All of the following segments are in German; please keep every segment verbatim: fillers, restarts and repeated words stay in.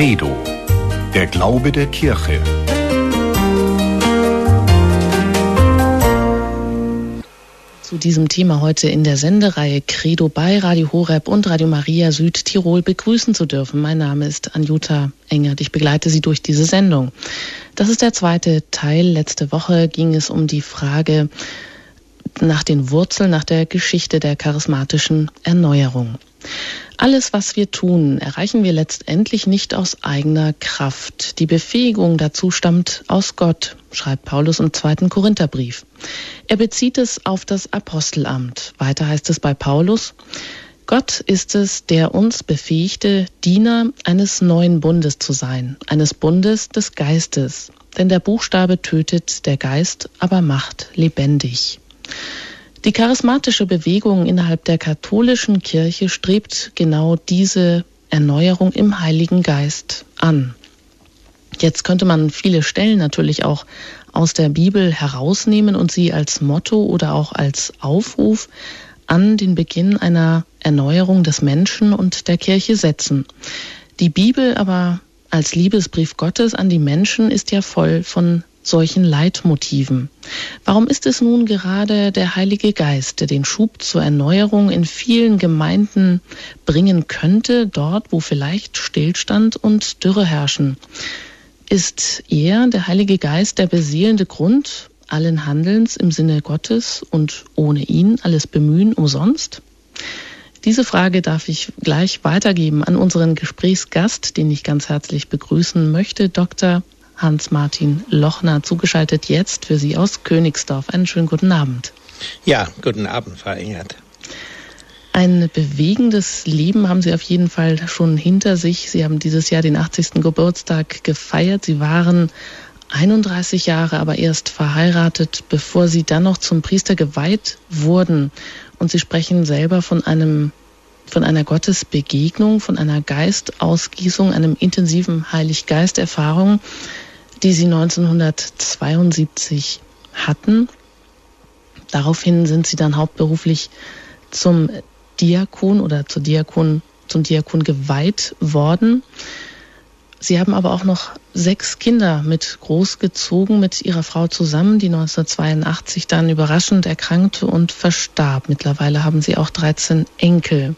Credo, der Glaube der Kirche. Zu diesem Thema heute in der Sendereihe Credo bei Radio Horeb und Radio Maria Südtirol begrüßen zu dürfen. Mein Name ist Anjuta Engert. Ich begleite Sie durch diese Sendung. Das ist der zweite Teil. Letzte Woche ging es um die Frage nach den Wurzeln, nach der Geschichte der charismatischen Erneuerung. Alles, was wir tun, erreichen wir letztendlich nicht aus eigener Kraft. Die Befähigung dazu stammt aus Gott, schreibt Paulus im zweiten Korintherbrief. Er bezieht es auf das Apostelamt. Weiter heißt es bei Paulus: Gott ist es, der uns befähigte, Diener eines neuen Bundes zu sein, eines Bundes des Geistes. Denn der Buchstabe tötet, der Geist aber macht lebendig. Die charismatische Bewegung innerhalb der katholischen Kirche strebt genau diese Erneuerung im Heiligen Geist an. Jetzt könnte man viele Stellen natürlich auch aus der Bibel herausnehmen und sie als Motto oder auch als Aufruf an den Beginn einer Erneuerung des Menschen und der Kirche setzen. Die Bibel aber als Liebesbrief Gottes an die Menschen ist ja voll von solchen Leitmotiven. Warum ist es nun gerade der Heilige Geist, der den Schub zur Erneuerung in vielen Gemeinden bringen könnte, dort, wo vielleicht Stillstand und Dürre herrschen? Ist er, der Heilige Geist, der beseelende Grund allen Handelns im Sinne Gottes und ohne ihn alles Bemühen umsonst? Diese Frage darf ich gleich weitergeben an unseren Gesprächsgast, den ich ganz herzlich begrüßen möchte, Doktor Hans-Martin Lochner, zugeschaltet jetzt für Sie aus Königsdorf. Einen schönen guten Abend. Ja, guten Abend, Frau Engert. Ein bewegendes Leben haben Sie auf jeden Fall schon hinter sich. Sie haben dieses Jahr den achtzigsten Geburtstag gefeiert. Sie waren einunddreißig Jahre, aber erst verheiratet, bevor Sie dann noch zum Priester geweiht wurden. Und Sie sprechen selber von einem von einer Gottesbegegnung, von einer Geistausgießung, einem intensiven Heilig-Geist-Erfahrung, die Sie neunzehnhundertzweiundsiebzig hatten. Daraufhin sind Sie dann hauptberuflich zum Diakon oder zur Diakon, zum Diakon geweiht worden. Sie haben aber auch noch sechs Kinder mit großgezogen, mit Ihrer Frau zusammen, die neunzehnhundertzweiundachtzig dann überraschend erkrankte und verstarb. Mittlerweile haben Sie auch dreizehn Enkel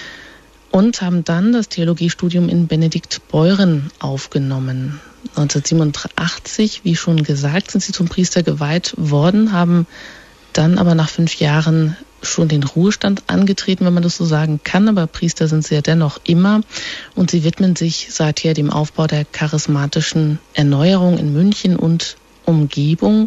und haben dann das Theologiestudium in Benediktbeuern aufgenommen. neunzehnhundertsiebenundachtzig, wie schon gesagt, sind Sie zum Priester geweiht worden, haben dann aber nach fünf Jahren schon den Ruhestand angetreten, wenn man das so sagen kann, aber Priester sind Sie ja dennoch immer und Sie widmen sich seither dem Aufbau der charismatischen Erneuerung in München und Umgebung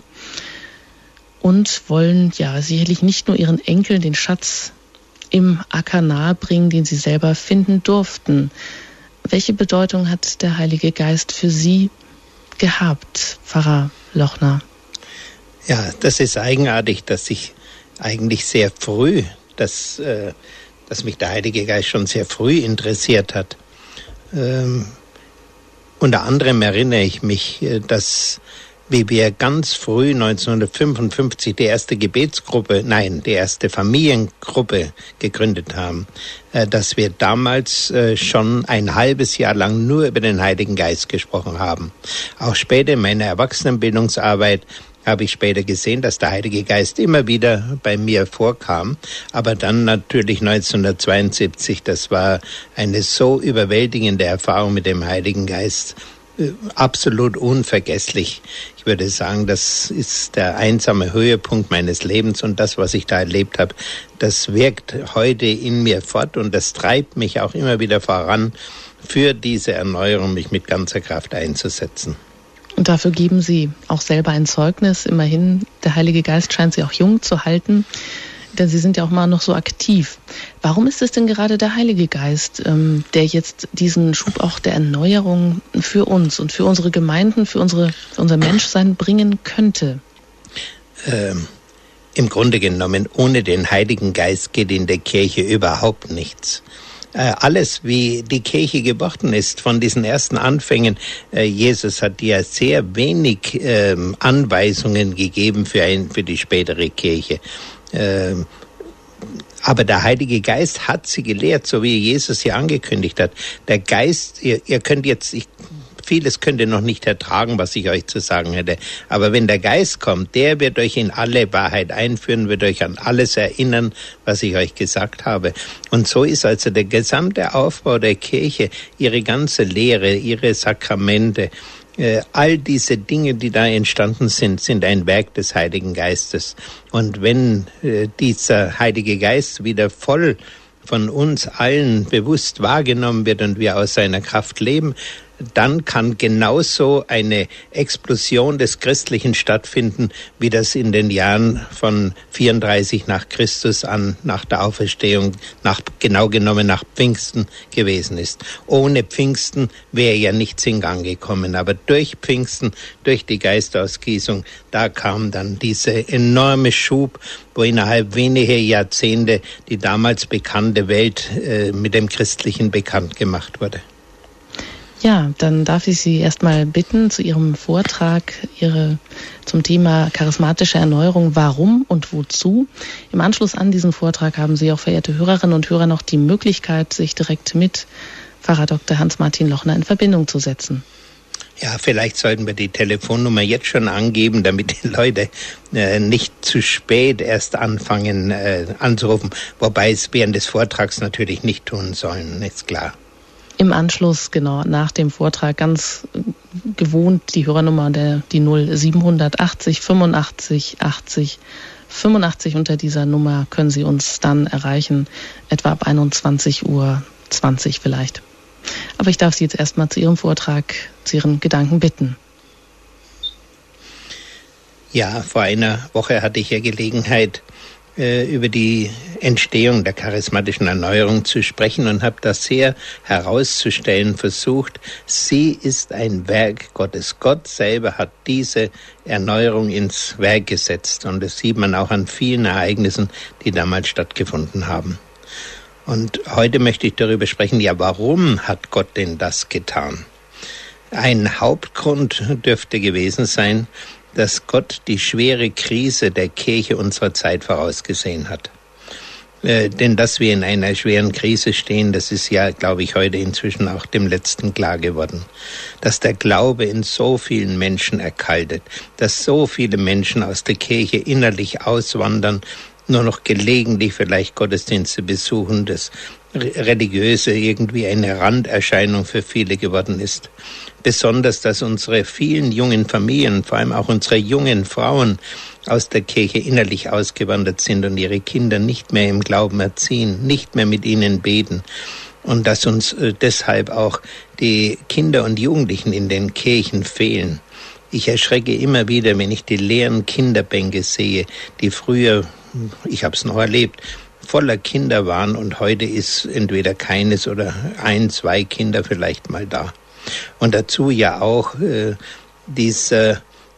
und wollen ja sicherlich nicht nur Ihren Enkeln den Schatz im Acker nahebringen, den Sie selber finden durften. Welche Bedeutung hat der Heilige Geist für Sie gehabt, Pfarrer Lochner? Ja, das ist eigenartig, dass ich eigentlich sehr früh, dass, äh, dass mich der Heilige Geist schon sehr früh interessiert hat. Ähm, unter anderem erinnere ich mich, dass wie wir ganz früh neunzehnhundertfünfundfünfzig die erste Gebetsgruppe, nein, die erste Familiengruppe gegründet haben, äh, dass wir damals äh, schon ein halbes Jahr lang nur über den Heiligen Geist gesprochen haben. Auch später in meiner Erwachsenenbildungsarbeit habe ich später gesehen, dass der Heilige Geist immer wieder bei mir vorkam. Aber dann natürlich neunzehnhundertzweiundsiebzig, das war eine so überwältigende Erfahrung mit dem Heiligen Geist, absolut unvergesslich. Ich würde sagen, das ist der einsame Höhepunkt meines Lebens und das, was ich da erlebt habe, das wirkt heute in mir fort und das treibt mich auch immer wieder voran, für diese Erneuerung mich mit ganzer Kraft einzusetzen. Und dafür geben Sie auch selber ein Zeugnis. Immerhin, der Heilige Geist scheint Sie auch jung zu halten, denn Sie sind ja auch mal noch so aktiv. Warum ist es denn gerade der Heilige Geist, ähm, der jetzt diesen Schub auch der Erneuerung für uns und für unsere Gemeinden, für, unsere, für unser Menschsein bringen könnte? Ähm, im Grunde genommen, ohne den Heiligen Geist geht in der Kirche überhaupt nichts. Alles, wie die Kirche geworden ist, von diesen ersten Anfängen. Jesus hat ja sehr wenig ähm, Anweisungen gegeben für, ein, für die spätere Kirche. Ähm, Aber der Heilige Geist hat sie gelehrt, so wie Jesus sie angekündigt hat. Der Geist, ihr, ihr könnt jetzt, ich, vieles könnt ihr noch nicht ertragen, was ich euch zu sagen hätte. Aber wenn der Geist kommt, der wird euch in alle Wahrheit einführen, wird euch an alles erinnern, was ich euch gesagt habe. Und so ist also der gesamte Aufbau der Kirche, ihre ganze Lehre, ihre Sakramente, äh, all diese Dinge, die da entstanden sind, sind ein Werk des Heiligen Geistes. Und wenn äh, dieser Heilige Geist wieder voll von uns allen bewusst wahrgenommen wird und wir aus seiner Kraft leben, dann kann genauso eine Explosion des Christlichen stattfinden, wie das in den Jahren von vierunddreißig nach Christus an, nach der Auferstehung, nach, genau genommen nach Pfingsten gewesen ist. Ohne Pfingsten wäre ja nichts in Gang gekommen, aber durch Pfingsten, durch die Geistausgießung, da kam dann dieser enorme Schub, wo innerhalb weniger Jahrzehnte die damals bekannte Welt äh, mit dem Christlichen bekannt gemacht wurde. Ja, dann darf ich Sie erstmal bitten, zu Ihrem Vortrag Ihre zum Thema charismatische Erneuerung, warum und wozu. Im Anschluss an diesen Vortrag haben Sie auch, verehrte Hörerinnen und Hörer, noch die Möglichkeit, sich direkt mit Pfarrer Doktor Hans-Martin Lochner in Verbindung zu setzen. Ja, vielleicht sollten wir die Telefonnummer jetzt schon angeben, damit die Leute äh, nicht zu spät erst anfangen äh, anzurufen, wobei es während des Vortrags natürlich nicht tun sollen, ist klar. Im Anschluss, genau, nach dem Vortrag ganz gewohnt die Hörernummer, der, die null siebenhundertachtzig fünfundachtzig achtzig fünfundachtzig. Unter dieser Nummer können Sie uns dann erreichen, etwa ab einundzwanzig Uhr zwanzig vielleicht. Aber ich darf Sie jetzt erstmal zu Ihrem Vortrag, zu Ihren Gedanken bitten. Ja, vor einer Woche hatte ich ja Gelegenheit, über die Entstehung der charismatischen Erneuerung zu sprechen und habe das sehr herauszustellen versucht. Sie ist ein Werk Gottes. Gott selber hat diese Erneuerung ins Werk gesetzt und das sieht man auch an vielen Ereignissen, die damals stattgefunden haben. Und heute möchte ich darüber sprechen, ja, warum hat Gott denn das getan? Ein Hauptgrund dürfte gewesen sein, dass Gott die schwere Krise der Kirche unserer Zeit vorausgesehen hat. Äh, denn dass wir in einer schweren Krise stehen, das ist ja, glaube ich, heute inzwischen auch dem Letzten klar geworden. Dass der Glaube in so vielen Menschen erkaltet, dass so viele Menschen aus der Kirche innerlich auswandern, nur noch gelegentlich vielleicht Gottesdienste besuchen, das Religiöse irgendwie eine Randerscheinung für viele geworden ist. Besonders, dass unsere vielen jungen Familien, vor allem auch unsere jungen Frauen aus der Kirche innerlich ausgewandert sind und ihre Kinder nicht mehr im Glauben erziehen, nicht mehr mit ihnen beten. Und dass uns äh, deshalb auch die Kinder und Jugendlichen in den Kirchen fehlen. Ich erschrecke immer wieder, wenn ich die leeren Kinderbänke sehe, die früher, ich habe es noch erlebt, voller Kinder waren und heute ist entweder keines oder ein, zwei Kinder vielleicht mal da. Und dazu ja auch äh, dieser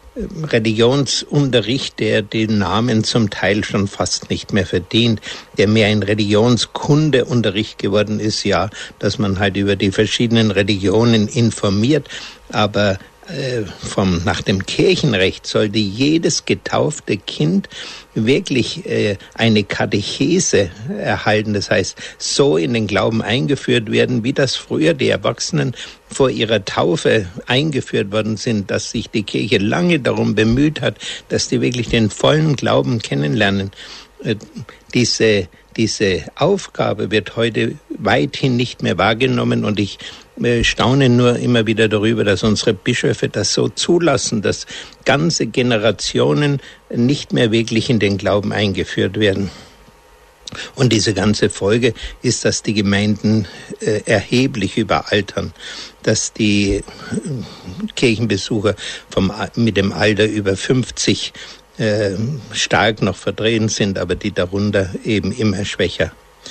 Religionsunterricht, der den Namen zum Teil schon fast nicht mehr verdient, der mehr ein Religionskundeunterricht geworden ist, ja, dass man halt über die verschiedenen Religionen informiert, aber Vom, nach dem Kirchenrecht sollte jedes getaufte Kind wirklich äh, eine Katechese erhalten. Das heißt, so in den Glauben eingeführt werden, wie das früher die Erwachsenen vor ihrer Taufe eingeführt worden sind, dass sich die Kirche lange darum bemüht hat, dass die wirklich den vollen Glauben kennenlernen. Äh, diese, diese Aufgabe wird heute weithin nicht mehr wahrgenommen und ich Wir staunen nur immer wieder darüber, dass unsere Bischöfe das so zulassen, dass ganze Generationen nicht mehr wirklich in den Glauben eingeführt werden. Und diese ganze Folge ist, dass die Gemeinden äh, erheblich überaltern, dass die äh, Kirchenbesucher vom, mit dem Alter über fünfzig äh, stark noch verdrehen sind, aber die darunter eben immer schwächer.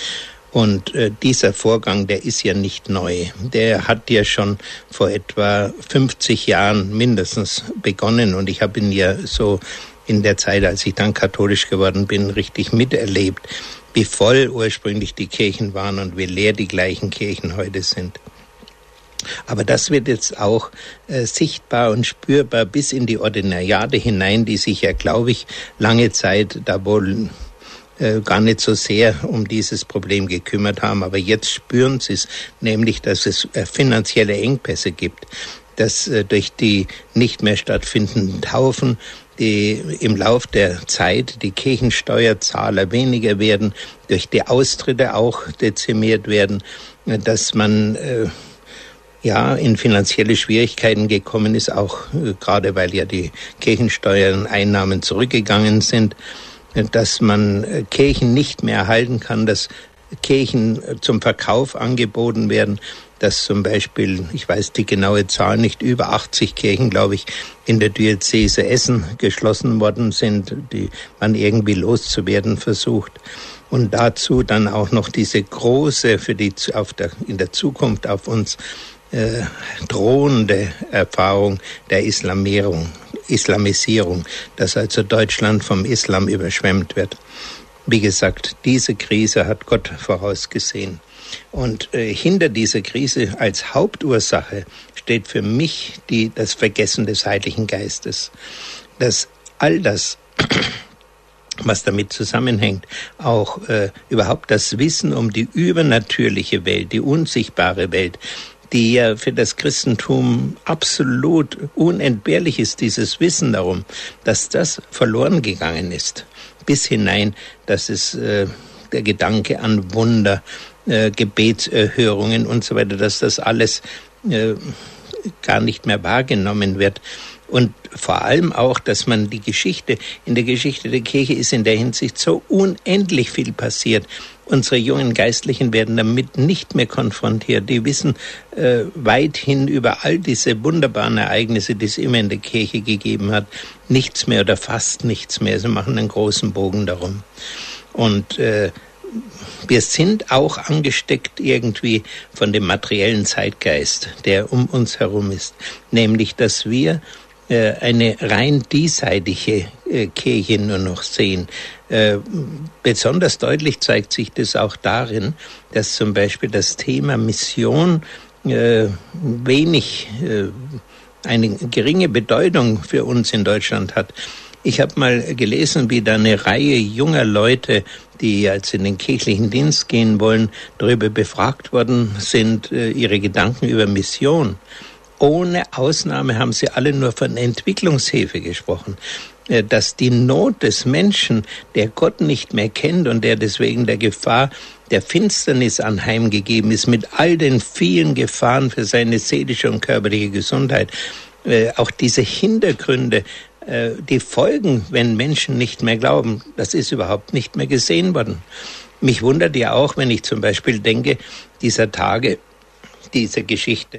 Und äh, dieser Vorgang, der ist ja nicht neu. Der hat ja schon vor etwa fünfzig Jahren mindestens begonnen. Und ich habe ihn ja so in der Zeit, als ich dann katholisch geworden bin, richtig miterlebt, wie voll ursprünglich die Kirchen waren und wie leer die gleichen Kirchen heute sind. Aber das wird jetzt auch äh, sichtbar und spürbar bis in die Ordinariate hinein, die sich ja, glaube ich, lange Zeit da wohl äh, gar nicht so sehr um dieses Problem gekümmert haben. Aber jetzt spüren sie es, nämlich, dass es äh, finanzielle Engpässe gibt, dass äh, durch die nicht mehr stattfindenden Taufen die im Lauf der Zeit die Kirchensteuerzahler weniger werden, durch die Austritte auch dezimiert werden, äh, dass man äh, ja in finanzielle Schwierigkeiten gekommen ist, auch äh, gerade weil ja die Kirchensteuereinnahmen zurückgegangen sind, äh, dass man äh, Kirchen nicht mehr erhalten kann, dass Kirchen äh, zum Verkauf angeboten werden, dass zum Beispiel, ich weiß die genaue Zahl nicht, über achtzig Kirchen, glaube ich, in der Diözese Essen geschlossen worden sind, die man irgendwie loszuwerden versucht. Und dazu dann auch noch diese große, für die auf der, in der Zukunft auf uns äh, drohende Erfahrung der Islamierung, Islamisierung, dass also Deutschland vom Islam überschwemmt wird. Wie gesagt, diese Krise hat Gott vorausgesehen. Und äh, hinter dieser Krise als Hauptursache steht für mich die, das Vergessen des Heiligen Geistes. Dass all das, was damit zusammenhängt, auch äh, überhaupt das Wissen um die übernatürliche Welt, die unsichtbare Welt, die ja für das Christentum absolut unentbehrlich ist, dieses Wissen darum, dass das verloren gegangen ist. Bis hinein, dass es äh, der Gedanke an Wunder, äh, Gebetserhörungen und so weiter, dass das alles äh, gar nicht mehr wahrgenommen wird. Und vor allem auch, dass man die Geschichte, in der Geschichte der Kirche ist in der Hinsicht so unendlich viel passiert. Unsere jungen Geistlichen werden damit nicht mehr konfrontiert. Die wissen äh, weithin über all diese wunderbaren Ereignisse, die es immer in der Kirche gegeben hat, nichts mehr oder fast nichts mehr. Sie machen einen großen Bogen darum. Und äh, wir sind auch angesteckt irgendwie von dem materiellen Zeitgeist, der um uns herum ist. Nämlich, dass wir äh, eine rein diesseitige äh, Kirche nur noch sehen. Äh, besonders deutlich zeigt sich das auch darin, dass zum Beispiel das Thema Mission äh, wenig, äh, eine geringe Bedeutung für uns in Deutschland hat. Ich habe mal gelesen, wie da eine Reihe junger Leute, die jetzt in den kirchlichen Dienst gehen wollen, darüber befragt worden sind, äh, ihre Gedanken über Mission. Ohne Ausnahme haben sie alle nur von Entwicklungshilfe gesprochen. Äh, dass die Not des Menschen, der Gott nicht mehr kennt und der deswegen der Gefahr der Finsternis anheimgegeben ist, mit all den vielen Gefahren für seine seelische und körperliche Gesundheit, äh, auch diese Hintergründe, die Folgen, wenn Menschen nicht mehr glauben, das ist überhaupt nicht mehr gesehen worden. Mich wundert ja auch, wenn ich zum Beispiel denke, dieser Tage, diese Geschichte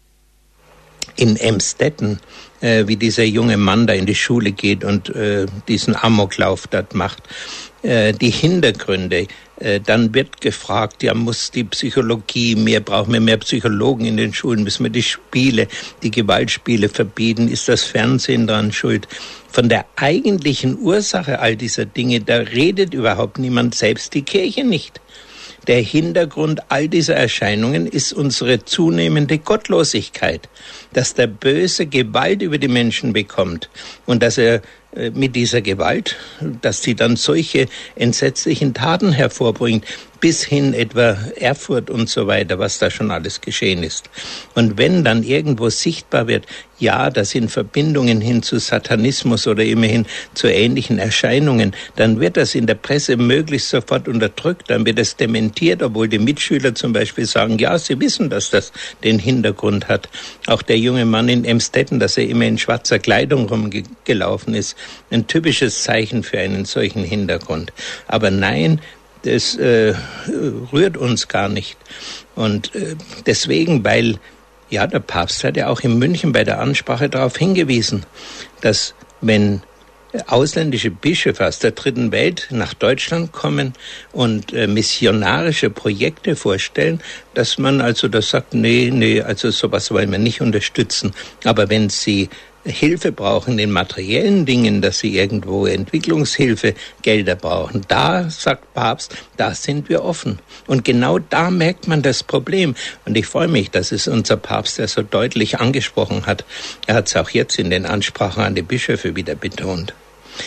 in Emstetten, äh, wie dieser junge Mann da in die Schule geht und äh, diesen Amoklauf dort macht, äh, die Hintergründe. Dann wird gefragt, ja, muss die Psychologie mehr, brauchen wir mehr Psychologen in den Schulen, müssen wir die Spiele, die Gewaltspiele verbieten, ist das Fernsehen daran schuld? Von der eigentlichen Ursache all dieser Dinge, da redet überhaupt niemand, selbst die Kirche nicht. Der Hintergrund all dieser Erscheinungen ist unsere zunehmende Gottlosigkeit, dass der Böse Gewalt über die Menschen bekommt und dass er mit dieser Gewalt, dass sie dann solche entsetzlichen Taten hervorbringt, bis hin etwa Erfurt und so weiter, was da schon alles geschehen ist. Und wenn dann irgendwo sichtbar wird, ja, das sind Verbindungen hin zu Satanismus oder immerhin zu ähnlichen Erscheinungen, dann wird das in der Presse möglichst sofort unterdrückt, dann wird es dementiert, obwohl die Mitschüler zum Beispiel sagen, ja, sie wissen, dass das den Hintergrund hat. Auch der junge Mann in Emstetten, dass er immer in schwarzer Kleidung rumgelaufen ist, ein typisches Zeichen für einen solchen Hintergrund. Aber nein, das äh, rührt uns gar nicht. Und äh, deswegen, weil, ja, der Papst hat ja auch in München bei der Ansprache darauf hingewiesen, dass wenn ausländische Bischöfe aus der dritten Welt nach Deutschland kommen und äh, missionarische Projekte vorstellen, dass man also das sagt, nee, nee, also sowas wollen wir nicht unterstützen. Aber wenn sie Hilfe brauchen in materiellen Dingen, dass sie irgendwo Entwicklungshilfe, Gelder brauchen. Da, sagt Papst, da sind wir offen. Und genau da merkt man das Problem. Und ich freue mich, dass es unser Papst ja so deutlich angesprochen hat. Er hat es auch jetzt in den Ansprachen an die Bischöfe wieder betont.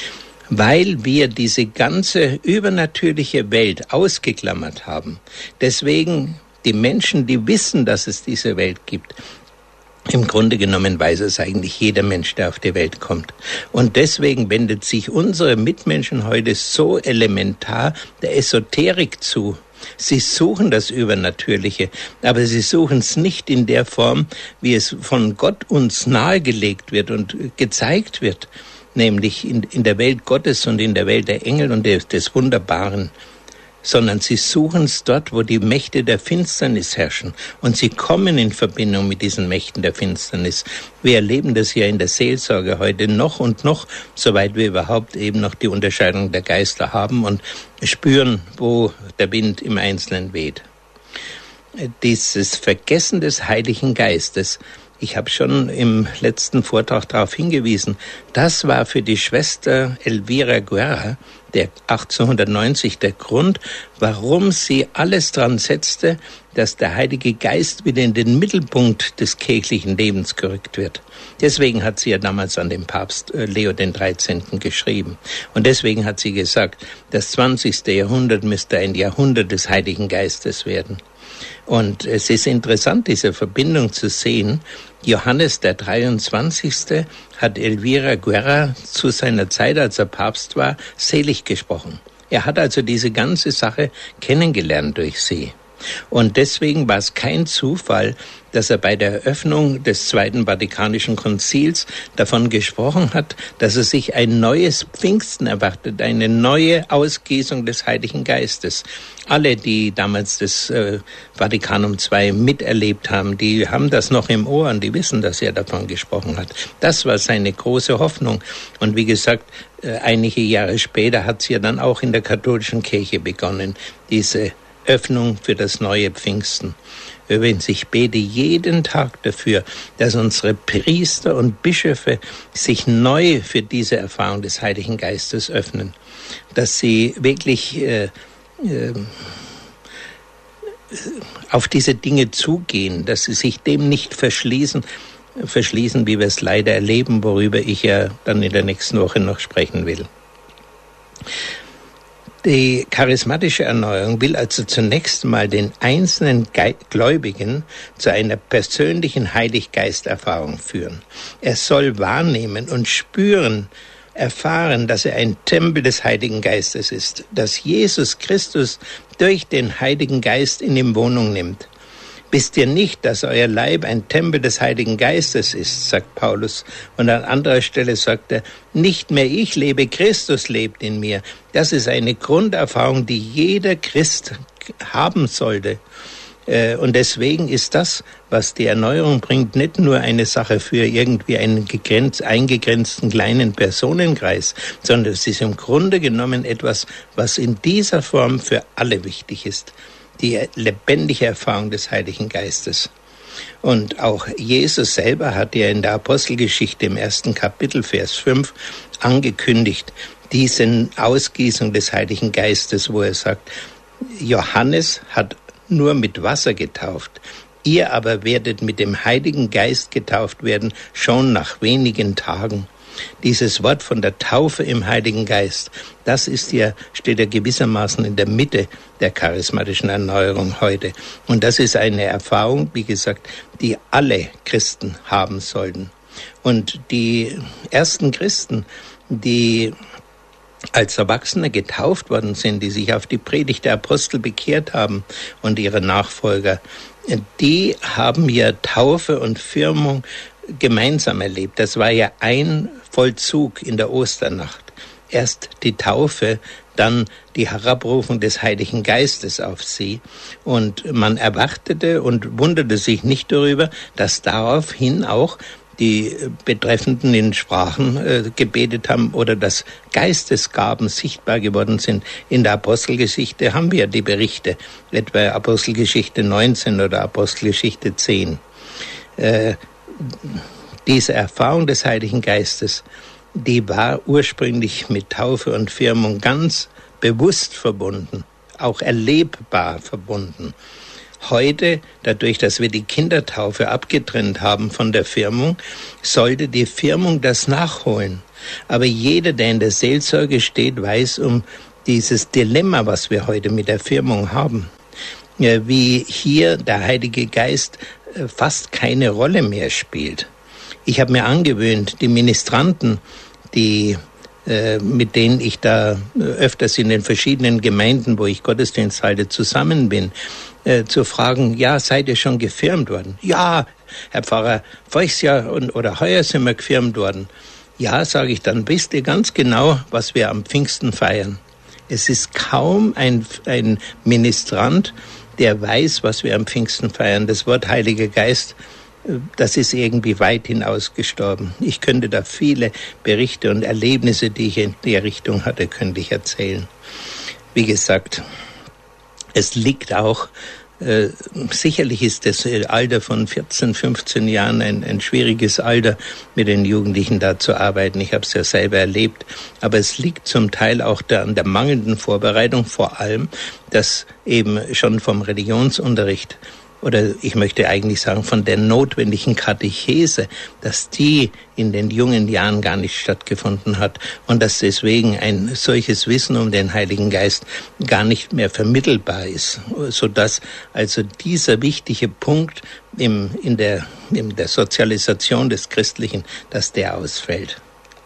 weil wir diese ganze übernatürliche Welt ausgeklammert haben. Deswegen die Menschen, die wissen, dass es diese Welt gibt, im Grunde genommen weiß es eigentlich jeder Mensch, der auf die Welt kommt. Und deswegen wendet sich unsere Mitmenschen heute so elementar der Esoterik zu. Sie suchen das Übernatürliche, aber sie suchen es nicht in der Form, wie es von Gott uns nahegelegt wird und gezeigt wird, nämlich in, in der Welt Gottes und in der Welt der Engel und des, des Wunderbaren, sondern sie suchen es dort, wo die Mächte der Finsternis herrschen. Und sie kommen in Verbindung mit diesen Mächten der Finsternis. Wir erleben das ja in der Seelsorge heute noch und noch, soweit wir überhaupt eben noch die Unterscheidung der Geister haben und spüren, wo der Wind im Einzelnen weht. Dieses Vergessen des Heiligen Geistes, ich habe schon im letzten Vortrag darauf hingewiesen, das war für die Schwester Elvira Guerra, der achtzehnhundertneunzig, der Grund, warum sie alles dran setzte, dass der Heilige Geist wieder in den Mittelpunkt des kirchlichen Lebens gerückt wird. Deswegen hat sie ja damals an den Papst Leo den dreizehnten geschrieben. Und deswegen hat sie gesagt, das zwanzigste Jahrhundert müsste ein Jahrhundert des Heiligen Geistes werden. Und es ist interessant, diese Verbindung zu sehen. Johannes der dreiundzwanzigste hat Elvira Guerra zu seiner Zeit, als er Papst war, selig gesprochen. Er hat also diese ganze Sache kennengelernt durch sie. Und deswegen war es kein Zufall, dass er bei der Eröffnung des Zweiten Vatikanischen Konzils davon gesprochen hat, dass er sich ein neues Pfingsten erwartet, eine neue Ausgießung des Heiligen Geistes. Alle, die damals das äh, Vatikanum zwei miterlebt haben, die haben das noch im Ohr und die wissen, dass er davon gesprochen hat. Das war seine große Hoffnung. Und wie gesagt, äh, einige Jahre später hat es ja dann auch in der katholischen Kirche begonnen, diese Öffnung für das neue Pfingsten. Übrigens, ich bete jeden Tag dafür, dass unsere Priester und Bischöfe sich neu für diese Erfahrung des Heiligen Geistes öffnen. Dass sie wirklich äh, äh, auf diese Dinge zugehen, dass sie sich dem nicht verschließen, verschließen, wie wir es leider erleben, worüber ich ja dann in der nächsten Woche noch sprechen will. Die charismatische Erneuerung will also zunächst mal den einzelnen Ge- Gläubigen zu einer persönlichen Heiliggeist-Erfahrung führen. Er soll wahrnehmen und spüren, erfahren, dass er ein Tempel des Heiligen Geistes ist, dass Jesus Christus durch den Heiligen Geist in ihm Wohnung nimmt. Wisst ihr nicht, dass euer Leib ein Tempel des Heiligen Geistes ist, sagt Paulus. Und an anderer Stelle sagt er, nicht mehr ich lebe, Christus lebt in mir. Das ist eine Grunderfahrung, die jeder Christ haben sollte. Und deswegen ist das, was die Erneuerung bringt, nicht nur eine Sache für irgendwie einen gegrenzt, eingegrenzten kleinen Personenkreis, sondern es ist im Grunde genommen etwas, was in dieser Form für alle wichtig ist. Die lebendige Erfahrung des Heiligen Geistes. Und auch Jesus selber hat ja in der Apostelgeschichte im ersten Kapitel, Vers fünf, angekündigt, diese Ausgießung des Heiligen Geistes, wo er sagt, Johannes hat nur mit Wasser getauft, ihr aber werdet mit dem Heiligen Geist getauft werden, schon nach wenigen Tagen. Dieses Wort von der Taufe im Heiligen Geist, das ist ja, steht ja gewissermaßen in der Mitte der charismatischen Erneuerung heute. Und das ist eine Erfahrung, wie gesagt, die alle Christen haben sollten. Und die ersten Christen, die als Erwachsene getauft worden sind, die sich auf die Predigt der Apostel bekehrt haben und ihre Nachfolger, die haben ja Taufe und Firmung gemeinsam erlebt. Das war ja ein Vollzug in der Osternacht. Erst die Taufe, dann die Herabrufung des Heiligen Geistes auf sie. Und man erwartete und wunderte sich nicht darüber, dass daraufhin auch die Betreffenden in Sprachen äh, gebetet haben oder dass Geistesgaben sichtbar geworden sind. In der Apostelgeschichte haben wir die Berichte, etwa Apostelgeschichte neunzehn oder Apostelgeschichte zehn. Äh, Diese Erfahrung des Heiligen Geistes, die war ursprünglich mit Taufe und Firmung ganz bewusst verbunden, auch erlebbar verbunden. Heute, dadurch, dass wir die Kindertaufe abgetrennt haben von der Firmung, sollte die Firmung das nachholen. Aber jeder, der in der Seelsorge steht, weiß um dieses Dilemma, was wir heute mit der Firmung haben. Wie hier der Heilige Geist fast keine Rolle mehr spielt. Ich habe mir angewöhnt, die Ministranten, die äh, mit denen ich da öfters in den verschiedenen Gemeinden, wo ich Gottesdienst halte, zusammen bin, äh, zu fragen, ja, seid ihr schon gefirmt worden? Ja, Herr Pfarrer, voriges Jahr und, oder heuer sind wir gefirmt worden. Ja, sage ich, dann wisst ihr ganz genau, was wir am Pfingsten feiern. Es ist kaum ein, ein Ministrant, der weiß, was wir am Pfingsten feiern. Das Wort Heiliger Geist, das ist irgendwie weit hinausgestorben. Ich könnte da viele Berichte und Erlebnisse, die ich in der Richtung hatte, könnte ich erzählen. Wie gesagt, es liegt auch, äh, sicherlich ist das Alter von vierzehn, fünfzehn Jahren ein, ein schwieriges Alter, mit den Jugendlichen da zu arbeiten. Ich habe es ja selber erlebt. Aber es liegt zum Teil auch da an der mangelnden Vorbereitung, vor allem, dass eben schon vom Religionsunterricht oder ich möchte eigentlich sagen, von der notwendigen Katechese, dass die in den jungen Jahren gar nicht stattgefunden hat und dass deswegen ein solches Wissen um den Heiligen Geist gar nicht mehr vermittelbar ist, sodass also dieser wichtige Punkt im, in der, in der Sozialisation des Christlichen, dass der ausfällt.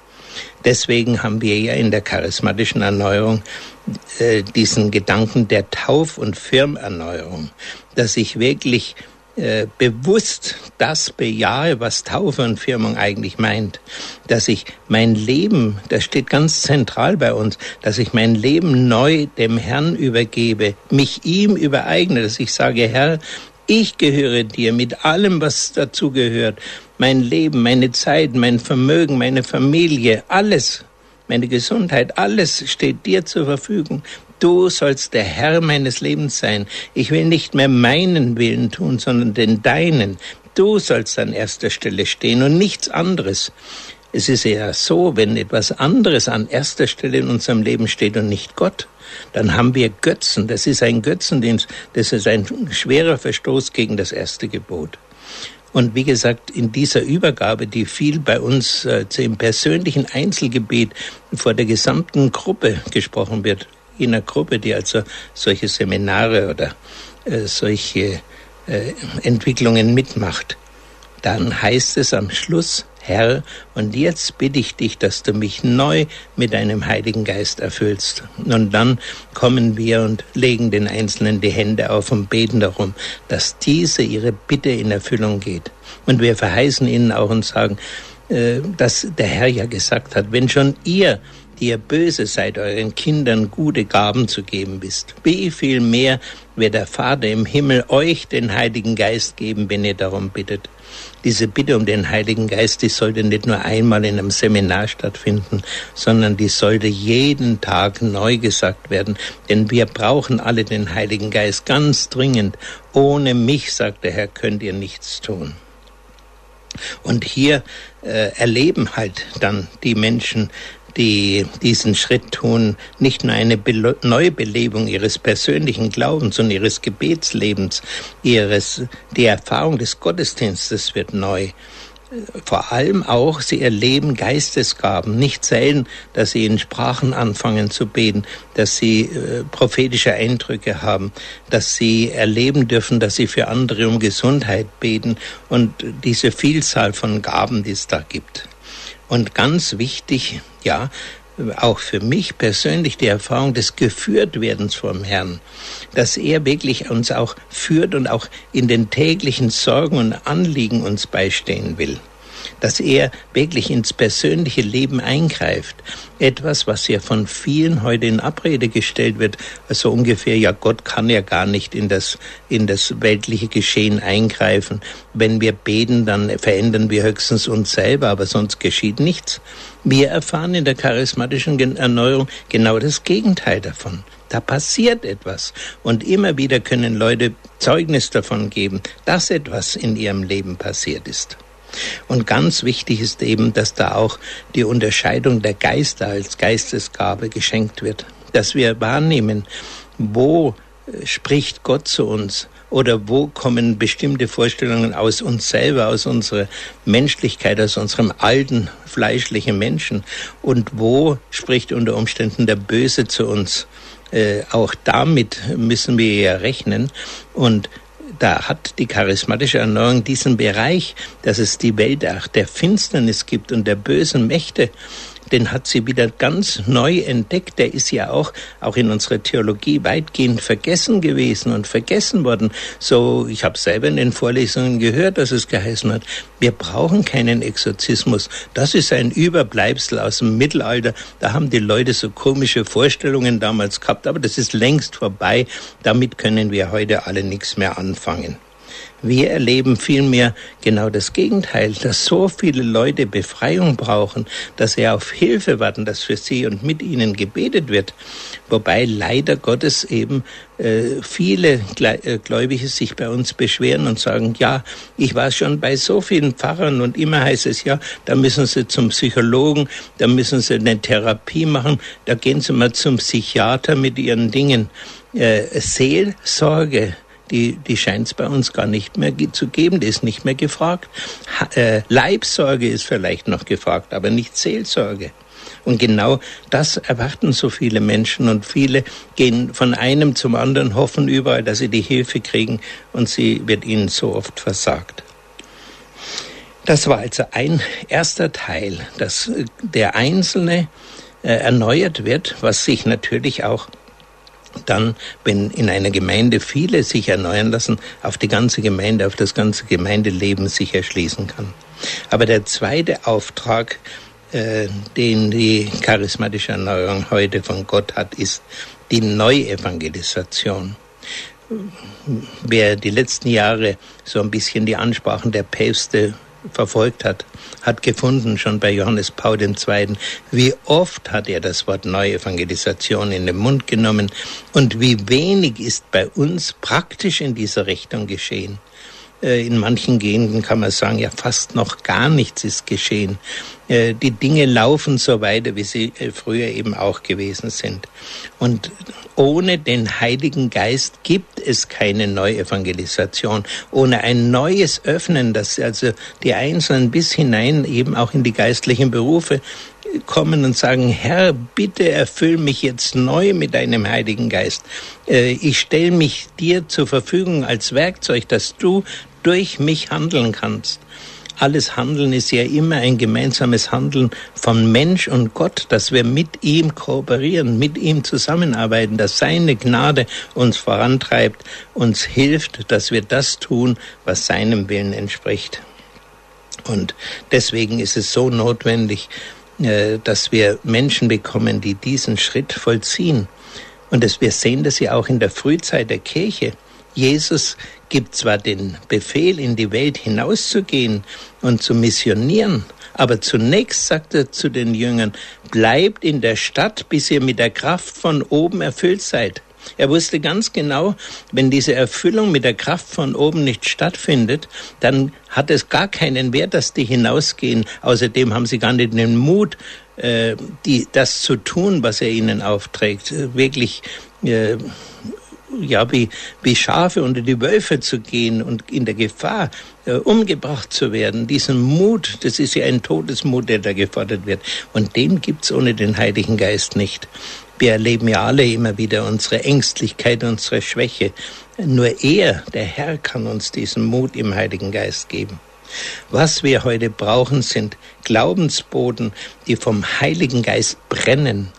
Deswegen haben wir ja in der charismatischen Erneuerung äh, diesen Gedanken der Tauf- und Firmerneuerung, dass ich wirklich äh, bewusst das bejahe, was Taufe und Firmung eigentlich meint. Dass ich mein Leben, das steht ganz zentral bei uns, dass ich mein Leben neu dem Herrn übergebe, mich ihm übereigne, dass ich sage, Herr, ich gehöre dir mit allem, was dazu gehört. Mein Leben, meine Zeit, mein Vermögen, meine Familie, alles, meine Gesundheit, alles steht dir zur Verfügung. Du sollst der Herr meines Lebens sein. Ich will nicht mehr meinen Willen tun, sondern den deinen. Du sollst an erster Stelle stehen und nichts anderes. Es ist ja so, wenn etwas anderes an erster Stelle in unserem Leben steht und nicht Gott, dann haben wir Götzen. Das ist ein Götzendienst. Das ist ein schwerer Verstoß gegen das erste Gebot. Und wie gesagt, in dieser Übergabe, die viel bei uns äh, im persönlichen Einzelgebet vor der gesamten Gruppe gesprochen wird, in einer Gruppe, die also solche Seminare oder äh, solche äh, Entwicklungen mitmacht, dann heißt es am Schluss, Herr, und jetzt bitte ich dich, dass du mich neu mit deinem Heiligen Geist erfüllst. Und dann kommen wir und legen den Einzelnen die Hände auf und beten darum, dass diese ihre Bitte in Erfüllung geht. Und wir verheißen ihnen auch und sagen, äh, dass der Herr ja gesagt hat, wenn schon ihr, die ihr böse seid, euren Kindern gute Gaben zu geben wisst, wie viel mehr wird der Vater im Himmel euch den Heiligen Geist geben, wenn ihr darum bittet. Diese Bitte um den Heiligen Geist, die sollte nicht nur einmal in einem Seminar stattfinden, sondern die sollte jeden Tag neu gesagt werden. Denn wir brauchen alle den Heiligen Geist ganz dringend. Ohne mich, sagt der Herr, könnt ihr nichts tun. Und hier äh, erleben halt dann die Menschen, die diesen Schritt tun, nicht nur eine Be- Neubelebung ihres persönlichen Glaubens und ihres Gebetslebens, ihres, die Erfahrung des Gottesdienstes wird neu. Vor allem auch, sie erleben Geistesgaben. Nicht selten, dass sie in Sprachen anfangen zu beten, dass sie äh, prophetische Eindrücke haben, dass sie erleben dürfen, dass sie für andere um Gesundheit beten und diese Vielzahl von Gaben, die es da gibt. Und ganz wichtig, ja, auch für mich persönlich die Erfahrung des Geführtwerdens vom Herrn, dass er wirklich uns auch führt und auch in den täglichen Sorgen und Anliegen uns beistehen will. Dass er wirklich ins persönliche Leben eingreift. Etwas, was ja von vielen heute in Abrede gestellt wird, also ungefähr, ja, Gott kann ja gar nicht in das, in das weltliche Geschehen eingreifen. Wenn wir beten, dann verändern wir höchstens uns selber, aber sonst geschieht nichts. Wir erfahren in der charismatischen Erneuerung genau das Gegenteil davon. Da passiert etwas. Und immer wieder können Leute Zeugnis davon geben, dass etwas in ihrem Leben passiert ist. Und ganz wichtig ist eben, dass da auch die Unterscheidung der Geister als Geistesgabe geschenkt wird. Dass wir wahrnehmen, wo spricht Gott zu uns, Oder wo kommen bestimmte Vorstellungen aus uns selber, aus unserer Menschlichkeit, aus unserem alten, fleischlichen Menschen? Und wo spricht unter Umständen der Böse zu uns? Äh, auch damit müssen wir ja rechnen. Und da hat die charismatische Erneuerung diesen Bereich, dass es die Welt auch der Finsternis gibt und der bösen Mächte, den hat sie wieder ganz neu entdeckt. Der ist ja auch, auch in unserer Theologie weitgehend vergessen gewesen und vergessen worden. So, ich habe selber in den Vorlesungen gehört, dass es geheißen hat, wir brauchen keinen Exorzismus. Das ist ein Überbleibsel aus dem Mittelalter. Da haben die Leute so komische Vorstellungen damals gehabt, aber das ist längst vorbei. Damit können wir heute alle nichts mehr anfangen. Wir erleben vielmehr genau das Gegenteil, dass so viele Leute Befreiung brauchen, dass sie auf Hilfe warten, dass für sie und mit ihnen gebetet wird. Wobei leider Gottes eben äh, viele Gläubige sich bei uns beschweren und sagen, ja, ich war schon bei so vielen Pfarrern und immer heißt es, ja, da müssen sie zum Psychologen, da müssen sie eine Therapie machen, da gehen sie mal zum Psychiater mit ihren Dingen. Äh, Seelsorge, Die, die scheint es bei uns gar nicht mehr zu geben, die ist nicht mehr gefragt. Ha, äh, Leibsorge ist vielleicht noch gefragt, aber nicht Seelsorge. Und genau das erwarten so viele Menschen und viele gehen von einem zum anderen, hoffen überall, dass sie die Hilfe kriegen und sie wird ihnen so oft versagt. Das war also ein erster Teil, dass der Einzelne äh, erneuert wird, was sich natürlich auch dann, wenn in einer Gemeinde viele sich erneuern lassen, auf die ganze Gemeinde, auf das ganze Gemeindeleben sich erschließen kann. Aber der zweite Auftrag, äh, den die charismatische Erneuerung heute von Gott hat, ist die Neuevangelisation. Wer die letzten Jahre so ein bisschen die Ansprachen der Päpste verfolgt hat, hat gefunden, schon bei Johannes Paul der Zweite., wie oft hat er das Wort Neuevangelisation in den Mund genommen und wie wenig ist bei uns praktisch in dieser Richtung geschehen. In manchen Gegenden kann man sagen, ja, fast noch gar nichts ist geschehen. Die Dinge laufen so weiter, wie sie früher eben auch gewesen sind. Und ohne den Heiligen Geist gibt es keine Neuevangelisation. Ohne ein neues Öffnen, dass also die Einzelnen bis hinein eben auch in die geistlichen Berufe kommen und sagen, Herr, bitte erfüll mich jetzt neu mit deinem Heiligen Geist. Ich stelle mich dir zur Verfügung als Werkzeug, dass du durch mich handeln kannst. Alles Handeln ist ja immer ein gemeinsames Handeln von Mensch und Gott, dass wir mit ihm kooperieren, mit ihm zusammenarbeiten, dass seine Gnade uns vorantreibt, uns hilft, dass wir das tun, was seinem Willen entspricht. Und deswegen ist es so notwendig, dass wir Menschen bekommen, die diesen Schritt vollziehen. Und das, wir sehen das ja auch in der Frühzeit der Kirche. Jesus gibt zwar den Befehl, in die Welt hinauszugehen und zu missionieren, aber zunächst sagt er zu den Jüngern, bleibt in der Stadt, bis ihr mit der Kraft von oben erfüllt seid. Er wusste ganz genau, wenn diese Erfüllung mit der Kraft von oben nicht stattfindet, dann hat es gar keinen Wert, dass die hinausgehen. Außerdem haben sie gar nicht den Mut, äh, die, das zu tun, was er ihnen aufträgt. Wirklich äh, ja, wie, wie Schafe unter die Wölfe zu gehen und in der Gefahr äh, umgebracht zu werden. Diesen Mut, das ist ja ein Todesmut, der da gefordert wird. Und den gibt's ohne den Heiligen Geist nicht. Wir erleben ja alle immer wieder unsere Ängstlichkeit, unsere Schwäche. Nur er, der Herr, kann uns diesen Mut im Heiligen Geist geben. Was wir heute brauchen, sind Glaubensboden, die vom Heiligen Geist brennen.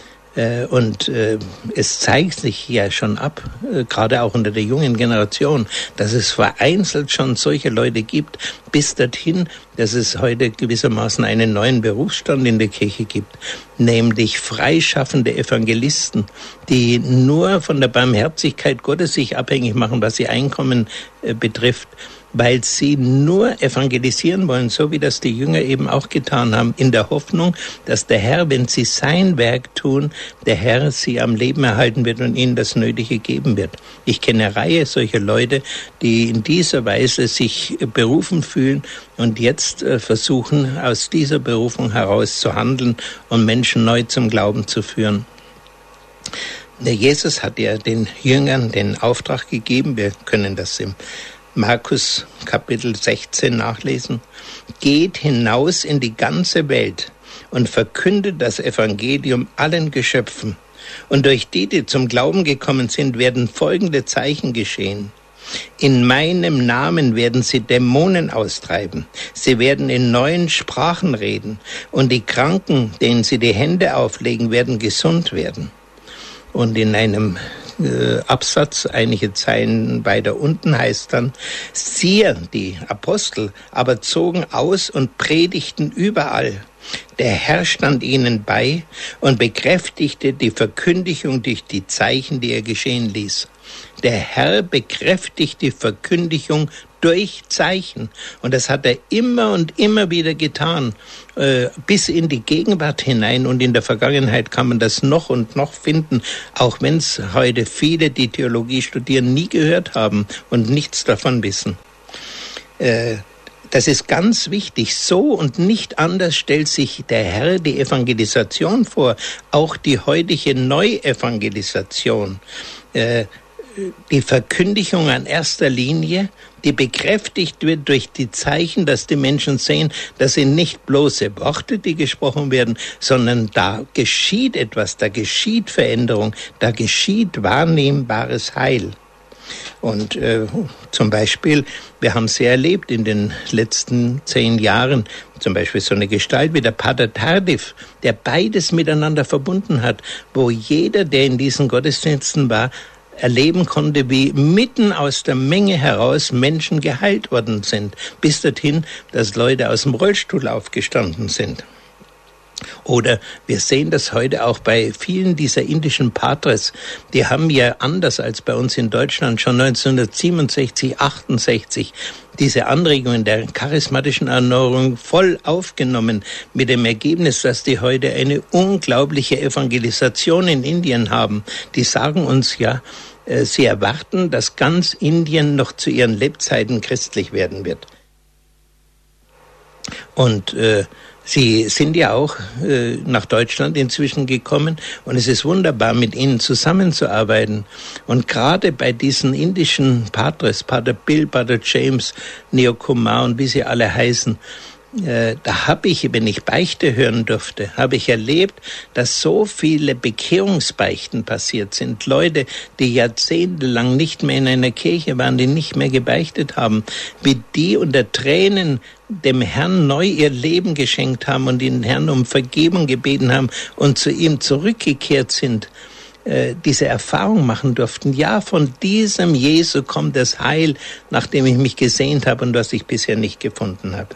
Und äh, es zeigt sich ja schon ab, äh, gerade auch unter der jungen Generation, dass es vereinzelt schon solche Leute gibt, bis dorthin, dass es heute gewissermaßen einen neuen Berufsstand in der Kirche gibt, nämlich freischaffende Evangelisten, die nur von der Barmherzigkeit Gottes sich abhängig machen, was ihr Einkommen äh, betrifft, weil sie nur evangelisieren wollen, so wie das die Jünger eben auch getan haben, in der Hoffnung, dass der Herr, wenn sie sein Werk tun, der Herr sie am Leben erhalten wird und ihnen das Nötige geben wird. Ich kenne eine Reihe solcher Leute, die in dieser Weise sich berufen fühlen und jetzt versuchen, aus dieser Berufung heraus zu handeln und Menschen neu zum Glauben zu führen. Jesus hat ja den Jüngern den Auftrag gegeben, wir können das im Markus Kapitel sechzehn nachlesen, geht hinaus in die ganze Welt und verkündet das Evangelium allen Geschöpfen. Und durch die, die zum Glauben gekommen sind, werden folgende Zeichen geschehen. In meinem Namen werden sie Dämonen austreiben. Sie werden in neuen Sprachen reden. Und die Kranken, denen sie die Hände auflegen, werden gesund werden. Und in einem äh, Absatz, einige Zeilen weiter unten, heißt dann, siehe, die Apostel aber zogen aus und predigten überall. Der Herr stand ihnen bei und bekräftigte die Verkündigung durch die Zeichen, die er geschehen ließ. Der Herr bekräftigt die Verkündigung durch Zeichen. Und das hat er immer und immer wieder getan, äh, bis in die Gegenwart hinein. Und in der Vergangenheit kann man das noch und noch finden, auch wenn es heute viele, die Theologie studieren, nie gehört haben und nichts davon wissen. Äh, Das ist ganz wichtig. So und nicht anders stellt sich der Herr die Evangelisation vor, auch die heutige Neuevangelisation. Äh, die Verkündigung an erster Linie, die bekräftigt wird durch die Zeichen, dass die Menschen sehen, das sind nicht bloße Worte, die gesprochen werden, sondern da geschieht etwas, da geschieht Veränderung, da geschieht wahrnehmbares Heil. Und äh, zum Beispiel, wir haben sehr erlebt in den letzten zehn Jahren, zum Beispiel so eine Gestalt wie der Pater Tardif, der beides miteinander verbunden hat, wo jeder, der in diesen Gottesdiensten war, erleben konnte, wie mitten aus der Menge heraus Menschen geheilt worden sind, bis dorthin, dass Leute aus dem Rollstuhl aufgestanden sind. Oder wir sehen das heute auch bei vielen dieser indischen Patres. Die haben ja anders als bei uns in Deutschland schon neunzehnhundertsiebenundsechzig, achtundsechzig diese Anregungen der charismatischen Erneuerung voll aufgenommen, mit dem Ergebnis, dass die heute eine unglaubliche Evangelisation in Indien haben. Die sagen uns ja, sie erwarten, dass ganz Indien noch zu ihren Lebzeiten christlich werden wird. Und äh, Sie sind ja auch äh, nach Deutschland inzwischen gekommen und es ist wunderbar, mit ihnen zusammenzuarbeiten. Und gerade bei diesen indischen Patres, Pater Bill, Pater James, Neo Kumar und wie sie alle heißen, äh, da habe ich, wenn ich Beichte hören durfte, habe ich erlebt, dass so viele Bekehrungsbeichten passiert sind. Leute, die jahrzehntelang nicht mehr in einer Kirche waren, die nicht mehr gebeichtet haben, wie die unter Tränen dem Herrn neu ihr Leben geschenkt haben und den Herrn um Vergebung gebeten haben und zu ihm zurückgekehrt sind, äh, diese Erfahrung machen durften. Ja, von diesem Jesu kommt das Heil, nach dem ich mich gesehnt habe und was ich bisher nicht gefunden habe.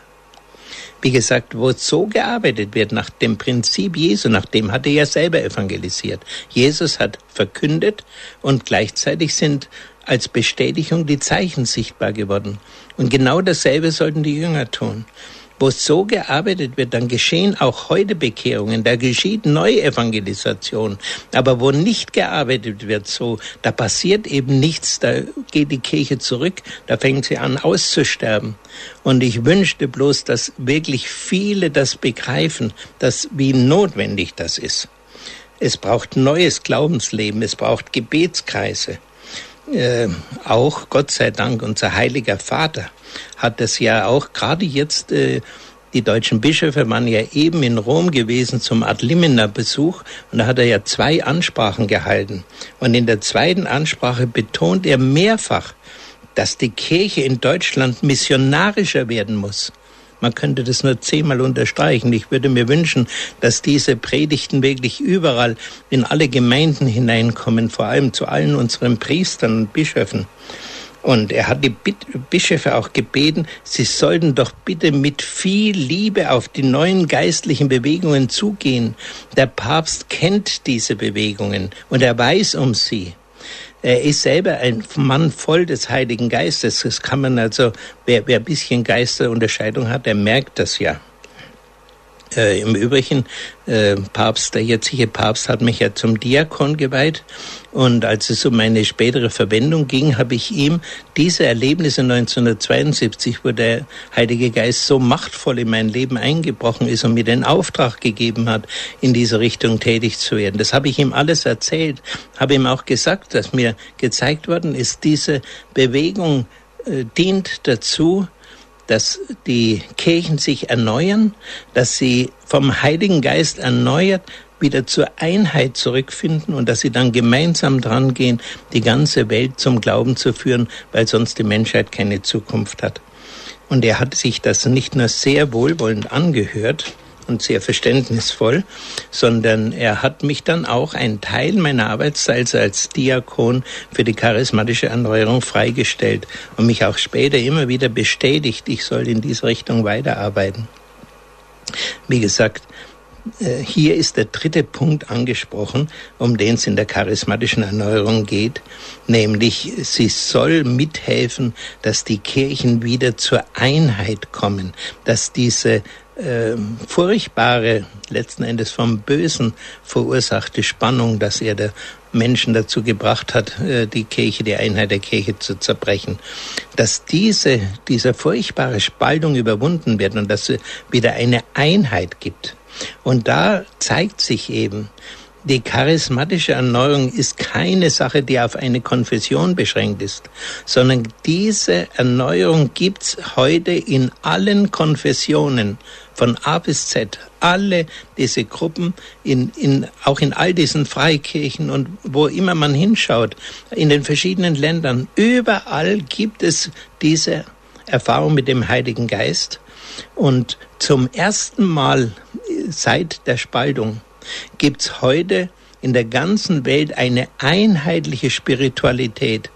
Wie gesagt, wo so gearbeitet wird nach dem Prinzip Jesu, nach dem hat er ja selber evangelisiert. Jesus hat verkündet und gleichzeitig sind als Bestätigung die Zeichen sichtbar geworden. Und genau dasselbe sollten die Jünger tun. Wo so gearbeitet wird, dann geschehen auch heute Bekehrungen, da geschieht Neuevangelisation. Aber wo nicht gearbeitet wird so, da passiert eben nichts, da geht die Kirche zurück, da fängt sie an auszusterben. Und ich wünschte bloß, dass wirklich viele das begreifen, dass wie notwendig das ist. Es braucht neues Glaubensleben, es braucht Gebetskreise. Äh, auch, Gott sei Dank, unser heiliger Vater hat das ja auch, gerade jetzt, äh, die deutschen Bischöfe waren ja eben in Rom gewesen zum Ad Limina Besuch und da hat er ja zwei Ansprachen gehalten. Und in der zweiten Ansprache betont er mehrfach, dass die Kirche in Deutschland missionarischer werden muss. Man könnte das nur zehnmal unterstreichen. Ich würde mir wünschen, dass diese Predigten wirklich überall in alle Gemeinden hineinkommen, vor allem zu allen unseren Priestern und Bischöfen. Und er hat die Bischöfe auch gebeten, sie sollten doch bitte mit viel Liebe auf die neuen geistlichen Bewegungen zugehen. Der Papst kennt diese Bewegungen und er weiß um sie. Er ist selber ein Mann voll des Heiligen Geistes. Das kann man also, wer, wer ein bisschen Geisterunterscheidung hat, der merkt das ja. Äh, Im Übrigen, äh, Papst, der jetzige Papst hat mich ja zum Diakon geweiht, und als es um meine spätere Verwendung ging, habe ich ihm diese Erlebnisse neunzehnhundertzweiundsiebzig, wo der Heilige Geist so machtvoll in mein Leben eingebrochen ist und mir den Auftrag gegeben hat, in diese Richtung tätig zu werden. Das habe ich ihm alles erzählt, habe ihm auch gesagt, dass mir gezeigt worden ist, diese Bewegung äh, dient dazu, dass die Kirchen sich erneuern, dass sie vom Heiligen Geist erneuert wieder zur Einheit zurückfinden und dass sie dann gemeinsam dran gehen, die ganze Welt zum Glauben zu führen, weil sonst die Menschheit keine Zukunft hat. Und er hat sich das nicht nur sehr wohlwollend angehört und sehr verständnisvoll, sondern er hat mich dann auch einen Teil meiner Arbeitszeit als Diakon für die charismatische Erneuerung freigestellt und mich auch später immer wieder bestätigt, ich soll in diese Richtung weiterarbeiten. Wie gesagt, hier ist der dritte Punkt angesprochen, um den es in der charismatischen Erneuerung geht, nämlich sie soll mithelfen, dass die Kirchen wieder zur Einheit kommen, dass diese äh, furchtbare, letzten Endes vom Bösen verursachte Spannung, dass er der Menschen dazu gebracht hat, die Kirche, die Einheit der Kirche zu zerbrechen, dass diese, diese furchtbare Spaltung überwunden wird und dass es wieder eine Einheit gibt. Und da zeigt sich eben, die charismatische Erneuerung ist keine Sache, die auf eine Konfession beschränkt ist, sondern diese Erneuerung gibt's heute in allen Konfessionen, von A bis Z. Alle diese Gruppen, in, in, auch in all diesen Freikirchen und wo immer man hinschaut, in den verschiedenen Ländern, überall gibt es diese Erfahrung mit dem Heiligen Geist. Und zum ersten Mal seit der Spaltung gibt's heute in der ganzen Welt eine einheitliche Spiritualität,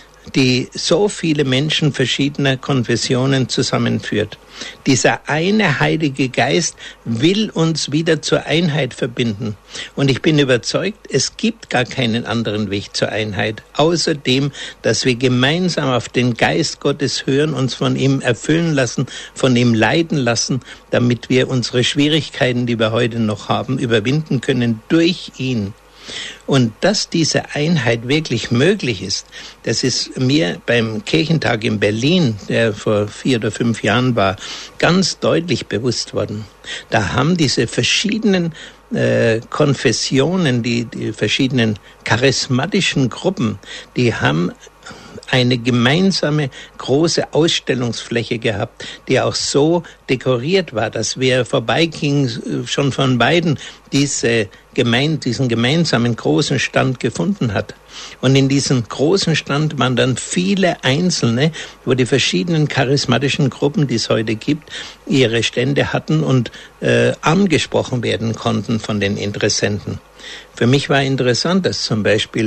die so viele Menschen verschiedener Konfessionen zusammenführt. Dieser eine Heilige Geist will uns wieder zur Einheit verbinden. Und ich bin überzeugt, es gibt gar keinen anderen Weg zur Einheit, außer dem, dass wir gemeinsam auf den Geist Gottes hören, uns von ihm erfüllen lassen, von ihm leiten lassen, damit wir unsere Schwierigkeiten, die wir heute noch haben, überwinden können durch ihn. Und dass diese Einheit wirklich möglich ist, das ist mir beim Kirchentag in Berlin, der vor vier oder fünf Jahren war, ganz deutlich bewusst worden. Da haben diese verschiedenen äh, Konfessionen, die, die verschiedenen charismatischen Gruppen, die haben eine gemeinsame große Ausstellungsfläche gehabt, die auch so dekoriert war, dass wer vorbeiging, schon von beiden diese gemein, diesen gemeinsamen großen Stand gefunden hat. Und in diesem großen Stand waren dann viele Einzelne, wo die verschiedenen charismatischen Gruppen, die es heute gibt, ihre Stände hatten und äh, angesprochen werden konnten von den Interessenten. Für mich war interessant, dass zum Beispiel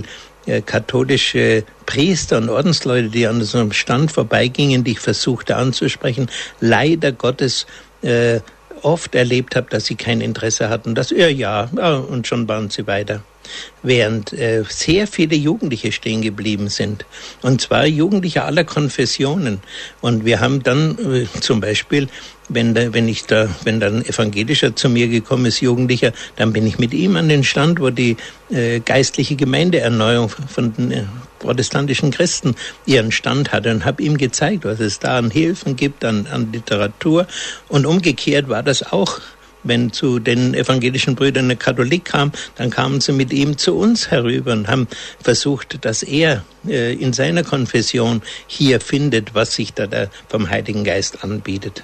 katholische Priester und Ordensleute, die an so einem Stand vorbeigingen, die ich versuchte anzusprechen, leider Gottes äh, oft erlebt habe, dass sie kein Interesse hatten. Das ja, ja, ja, und schon waren sie weiter. Während äh, sehr viele Jugendliche stehen geblieben sind. Und zwar Jugendliche aller Konfessionen. Und wir haben dann äh, zum Beispiel, wenn da, wenn ich da, wenn dann ein Evangelischer zu mir gekommen ist, Jugendlicher, dann bin ich mit ihm an den Stand, wo die äh, geistliche Gemeindeerneuerung von den äh, protestantischen Christen ihren Stand hatte und habe ihm gezeigt, was es da an Hilfen gibt, an, an Literatur. Und umgekehrt war das auch. Wenn zu den evangelischen Brüdern eine Katholik kam, dann kamen sie mit ihm zu uns herüber und haben versucht, dass er äh, in seiner Konfession hier findet, was sich da, da vom Heiligen Geist anbietet.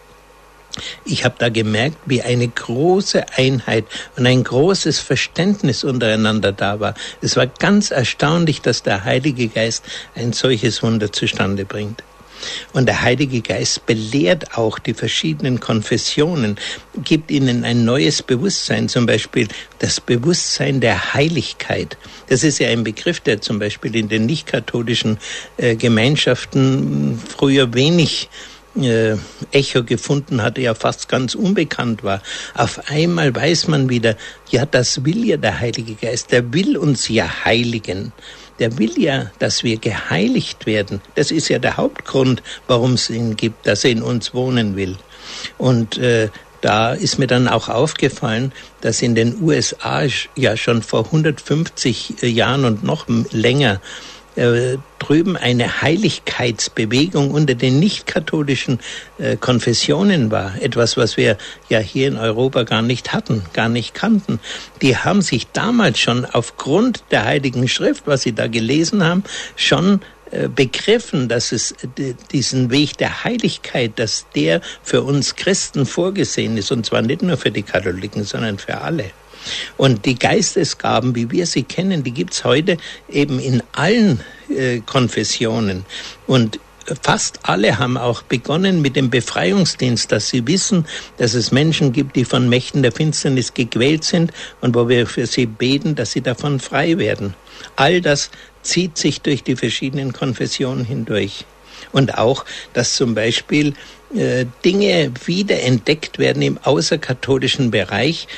Ich habe da gemerkt, wie eine große Einheit und ein großes Verständnis untereinander da war. Es war ganz erstaunlich, dass der Heilige Geist ein solches Wunder zustande bringt. Und der Heilige Geist belehrt auch die verschiedenen Konfessionen, gibt ihnen ein neues Bewusstsein, zum Beispiel das Bewusstsein der Heiligkeit. Das ist ja ein Begriff, der zum Beispiel in den nicht-katholischen äh, Gemeinschaften früher wenig äh, Echo gefunden hatte, ja fast ganz unbekannt war. Auf einmal weiß man wieder, ja, das will ja der Heilige Geist, der will uns ja heiligen. Der will ja, dass wir geheiligt werden. Das ist ja der Hauptgrund, warum es ihn gibt, dass er in uns wohnen will. Und äh, da ist mir dann auch aufgefallen, dass in den U S A ja schon vor hundertfünfzig Jahren und noch länger äh, drüben eine Heiligkeitsbewegung unter den nicht-katholischen äh, Konfessionen war. Etwas, was wir ja hier in Europa gar nicht hatten, gar nicht kannten. Die haben sich damals schon aufgrund der Heiligen Schrift, was sie da gelesen haben, schon äh, begriffen, dass es d- diesen Weg der Heiligkeit, dass der für uns Christen vorgesehen ist, und zwar nicht nur für die Katholiken, sondern für alle. Und die Geistesgaben, wie wir sie kennen, die gibt's heute eben in allen äh, Konfessionen. Und fast alle haben auch begonnen mit dem Befreiungsdienst, dass sie wissen, dass es Menschen gibt, die von Mächten der Finsternis gequält sind und wo wir für sie beten, dass sie davon frei werden. All das zieht sich durch die verschiedenen Konfessionen hindurch. Und auch, dass zum Beispiel äh, Dinge wiederentdeckt werden im außerkatholischen Bereich,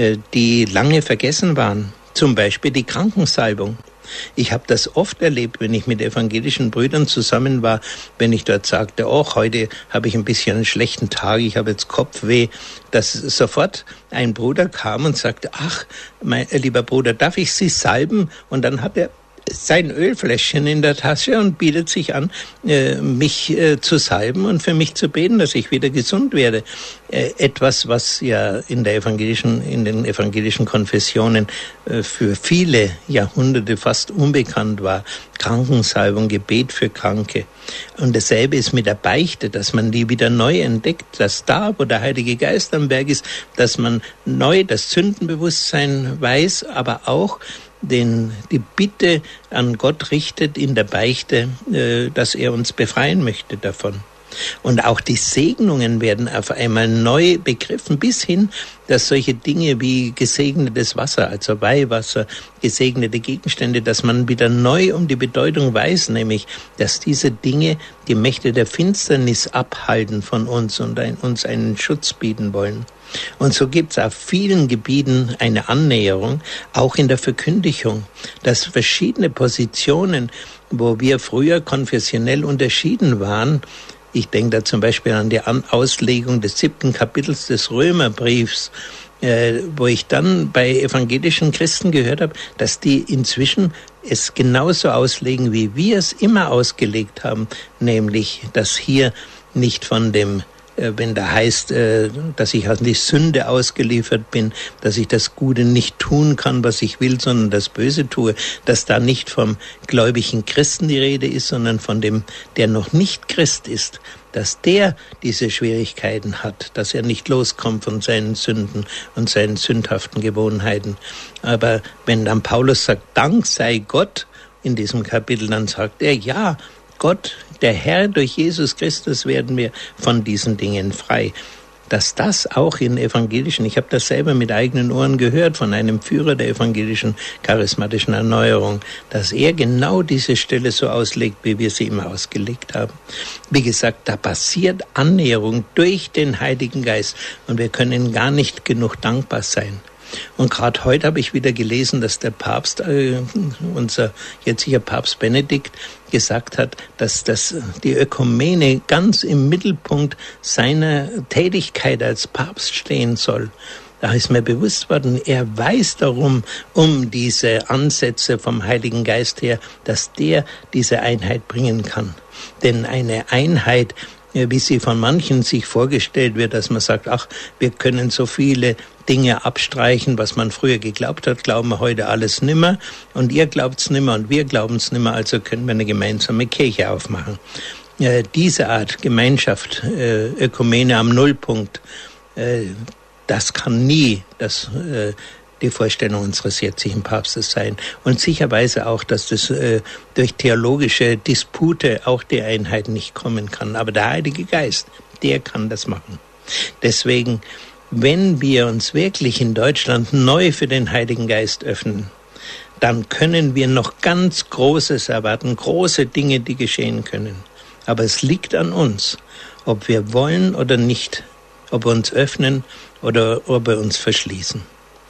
die lange vergessen waren. Zum Beispiel die Krankensalbung. Ich habe das oft erlebt, wenn ich mit evangelischen Brüdern zusammen war, wenn ich dort sagte, oh, heute habe ich ein bisschen einen schlechten Tag, ich habe jetzt Kopfweh, dass sofort ein Bruder kam und sagte, ach, mein lieber Bruder, darf ich Sie salben? Und dann hat er sein Ölfläschchen in der Tasche und bietet sich an, äh, mich äh, zu salben und für mich zu beten, dass ich wieder gesund werde. Äh, etwas, was ja in der evangelischen, in den evangelischen Konfessionen äh, für viele Jahrhunderte fast unbekannt war. Krankensalbung, Gebet für Kranke. Und dasselbe ist mit der Beichte, dass man die wieder neu entdeckt, dass da, wo der Heilige Geist am Werk ist, dass man neu das Sündenbewusstsein weiß, aber auch den, die Bitte an Gott richtet in der Beichte, äh, dass er uns befreien möchte davon. Und auch die Segnungen werden auf einmal neu begriffen, bis hin, dass solche Dinge wie gesegnetes Wasser, also Weihwasser, gesegnete Gegenstände, dass man wieder neu um die Bedeutung weiß, nämlich, dass diese Dinge die Mächte der Finsternis abhalten von uns und ein, uns einen Schutz bieten wollen. Und so gibt es auf vielen Gebieten eine Annäherung, auch in der Verkündigung, dass verschiedene Positionen, wo wir früher konfessionell unterschieden waren, ich denke da zum Beispiel an die Auslegung des siebten Kapitels des Römerbriefs, äh, wo ich dann bei evangelischen Christen gehört habe, dass die inzwischen es genauso auslegen, wie wir es immer ausgelegt haben, nämlich, dass hier nicht von dem, wenn da heißt, dass ich an die Sünde ausgeliefert bin, dass ich das Gute nicht tun kann, was ich will, sondern das Böse tue, dass da nicht vom gläubigen Christen die Rede ist, sondern von dem, der noch nicht Christ ist, dass der diese Schwierigkeiten hat, dass er nicht loskommt von seinen Sünden und seinen sündhaften Gewohnheiten. Aber wenn dann Paulus sagt, Dank sei Gott in diesem Kapitel, dann sagt er, ja, Gott, der Herr, durch Jesus Christus werden wir von diesen Dingen frei. Dass das auch in evangelischen, ich habe das selber mit eigenen Ohren gehört von einem Führer der evangelischen charismatischen Erneuerung, dass er genau diese Stelle so auslegt, wie wir sie immer ausgelegt haben. Wie gesagt, da passiert Annäherung durch den Heiligen Geist und wir können gar nicht genug dankbar sein. Und gerade heute habe ich wieder gelesen, dass der Papst, äh, unser jetziger Papst Benedikt, gesagt hat, dass das die Ökumene ganz im Mittelpunkt seiner Tätigkeit als Papst stehen soll. Da ist mir bewusst worden, er weiß darum, um diese Ansätze vom Heiligen Geist her, dass der diese Einheit bringen kann. Denn eine Einheit, wie sie von manchen sich vorgestellt wird, dass man sagt, ach, wir können so viele Dinge abstreichen, was man früher geglaubt hat, glauben wir heute alles nimmer und ihr glaubt's nimmer und wir glauben's nimmer, also können wir eine gemeinsame Kirche aufmachen. Äh, diese Art Gemeinschaft, äh, Ökumene am Nullpunkt, äh, das kann nie das äh, die Vorstellung unseres jetzigen Papstes sein. Und sicherweise auch, dass das äh, durch theologische Dispute auch die Einheit nicht kommen kann. Aber der Heilige Geist, der kann das machen. Deswegen, wenn wir uns wirklich in Deutschland neu für den Heiligen Geist öffnen, dann können wir noch ganz Großes erwarten, große Dinge, die geschehen können. Aber es liegt an uns, ob wir wollen oder nicht, ob wir uns öffnen oder ob wir uns verschließen.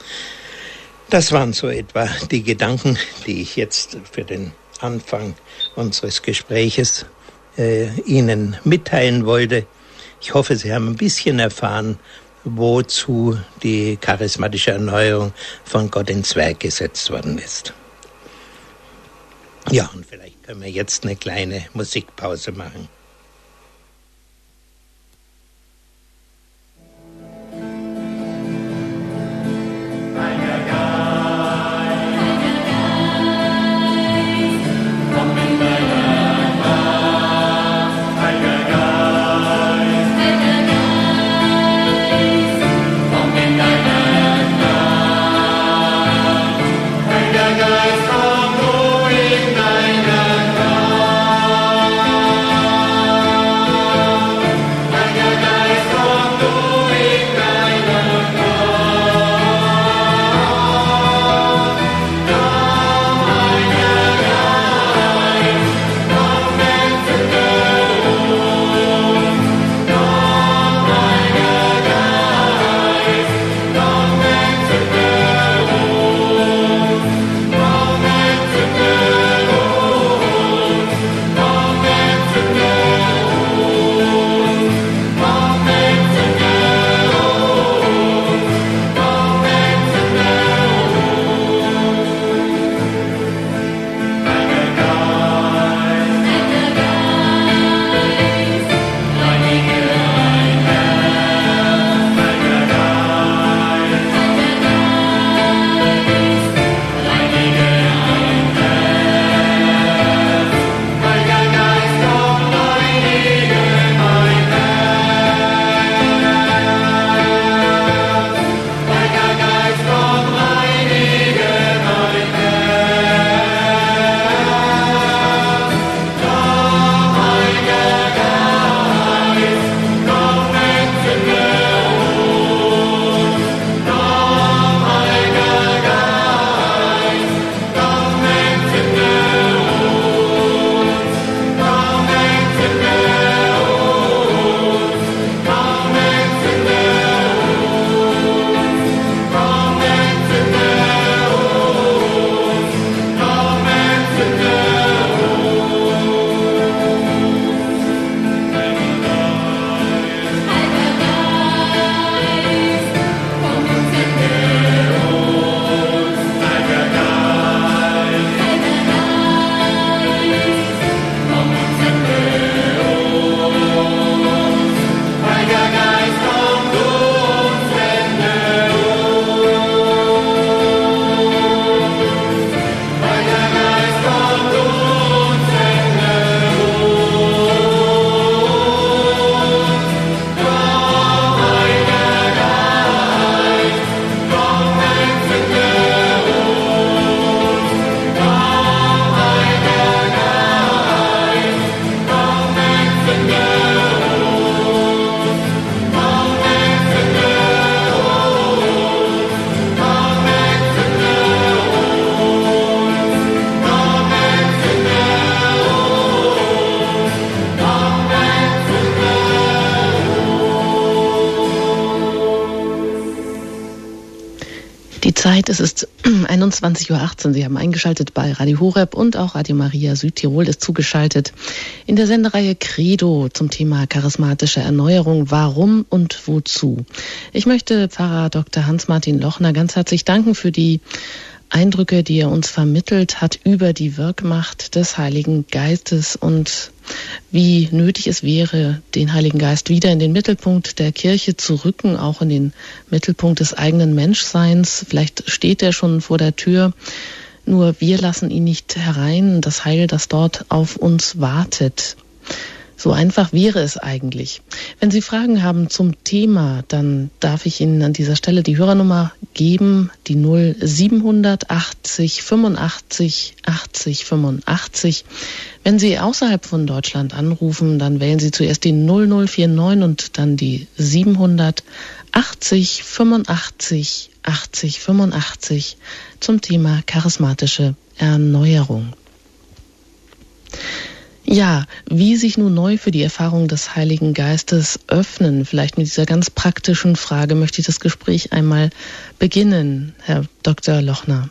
Das waren so etwa die Gedanken, die ich jetzt für den Anfang unseres Gespräches äh, Ihnen mitteilen wollte. Ich hoffe, Sie haben ein bisschen erfahren, wozu die charismatische Erneuerung von Gott ins Werk gesetzt worden ist. Ja, und vielleicht können wir jetzt eine kleine Musikpause machen. Zeit, es ist einundzwanzig Uhr achtzehn. Sie haben eingeschaltet bei Radio Horeb und auch Radio Maria Südtirol ist zugeschaltet in der Sendereihe Credo zum Thema charismatische Erneuerung. Warum und wozu? Ich möchte Pfarrer Doktor Hans-Martin Lochner ganz herzlich danken für die Eindrücke, die er uns vermittelt hat über die Wirkmacht des Heiligen Geistes und wie nötig es wäre, den Heiligen Geist wieder in den Mittelpunkt der Kirche zu rücken, auch in den Mittelpunkt des eigenen Menschseins. Vielleicht steht er schon vor der Tür, nur wir lassen ihn nicht herein, das Heil, das dort auf uns wartet. So einfach wäre es eigentlich. Wenn Sie Fragen haben zum Thema, dann darf ich Ihnen an dieser Stelle die Hörernummer geben, die null siebenhundert achtzig fünfundachtzig achtzig fünfundachtzig. Wenn Sie außerhalb von Deutschland anrufen, dann wählen Sie zuerst die null null vier neun und dann die siebenhundertachtzig fünfundachtzig achtzig fünfundachtzig zum Thema charismatische Erneuerung. Ja, wie sich nun neu für die Erfahrung des Heiligen Geistes öffnen, vielleicht mit dieser ganz praktischen Frage möchte ich das Gespräch einmal beginnen, Herr Doktor Lochner.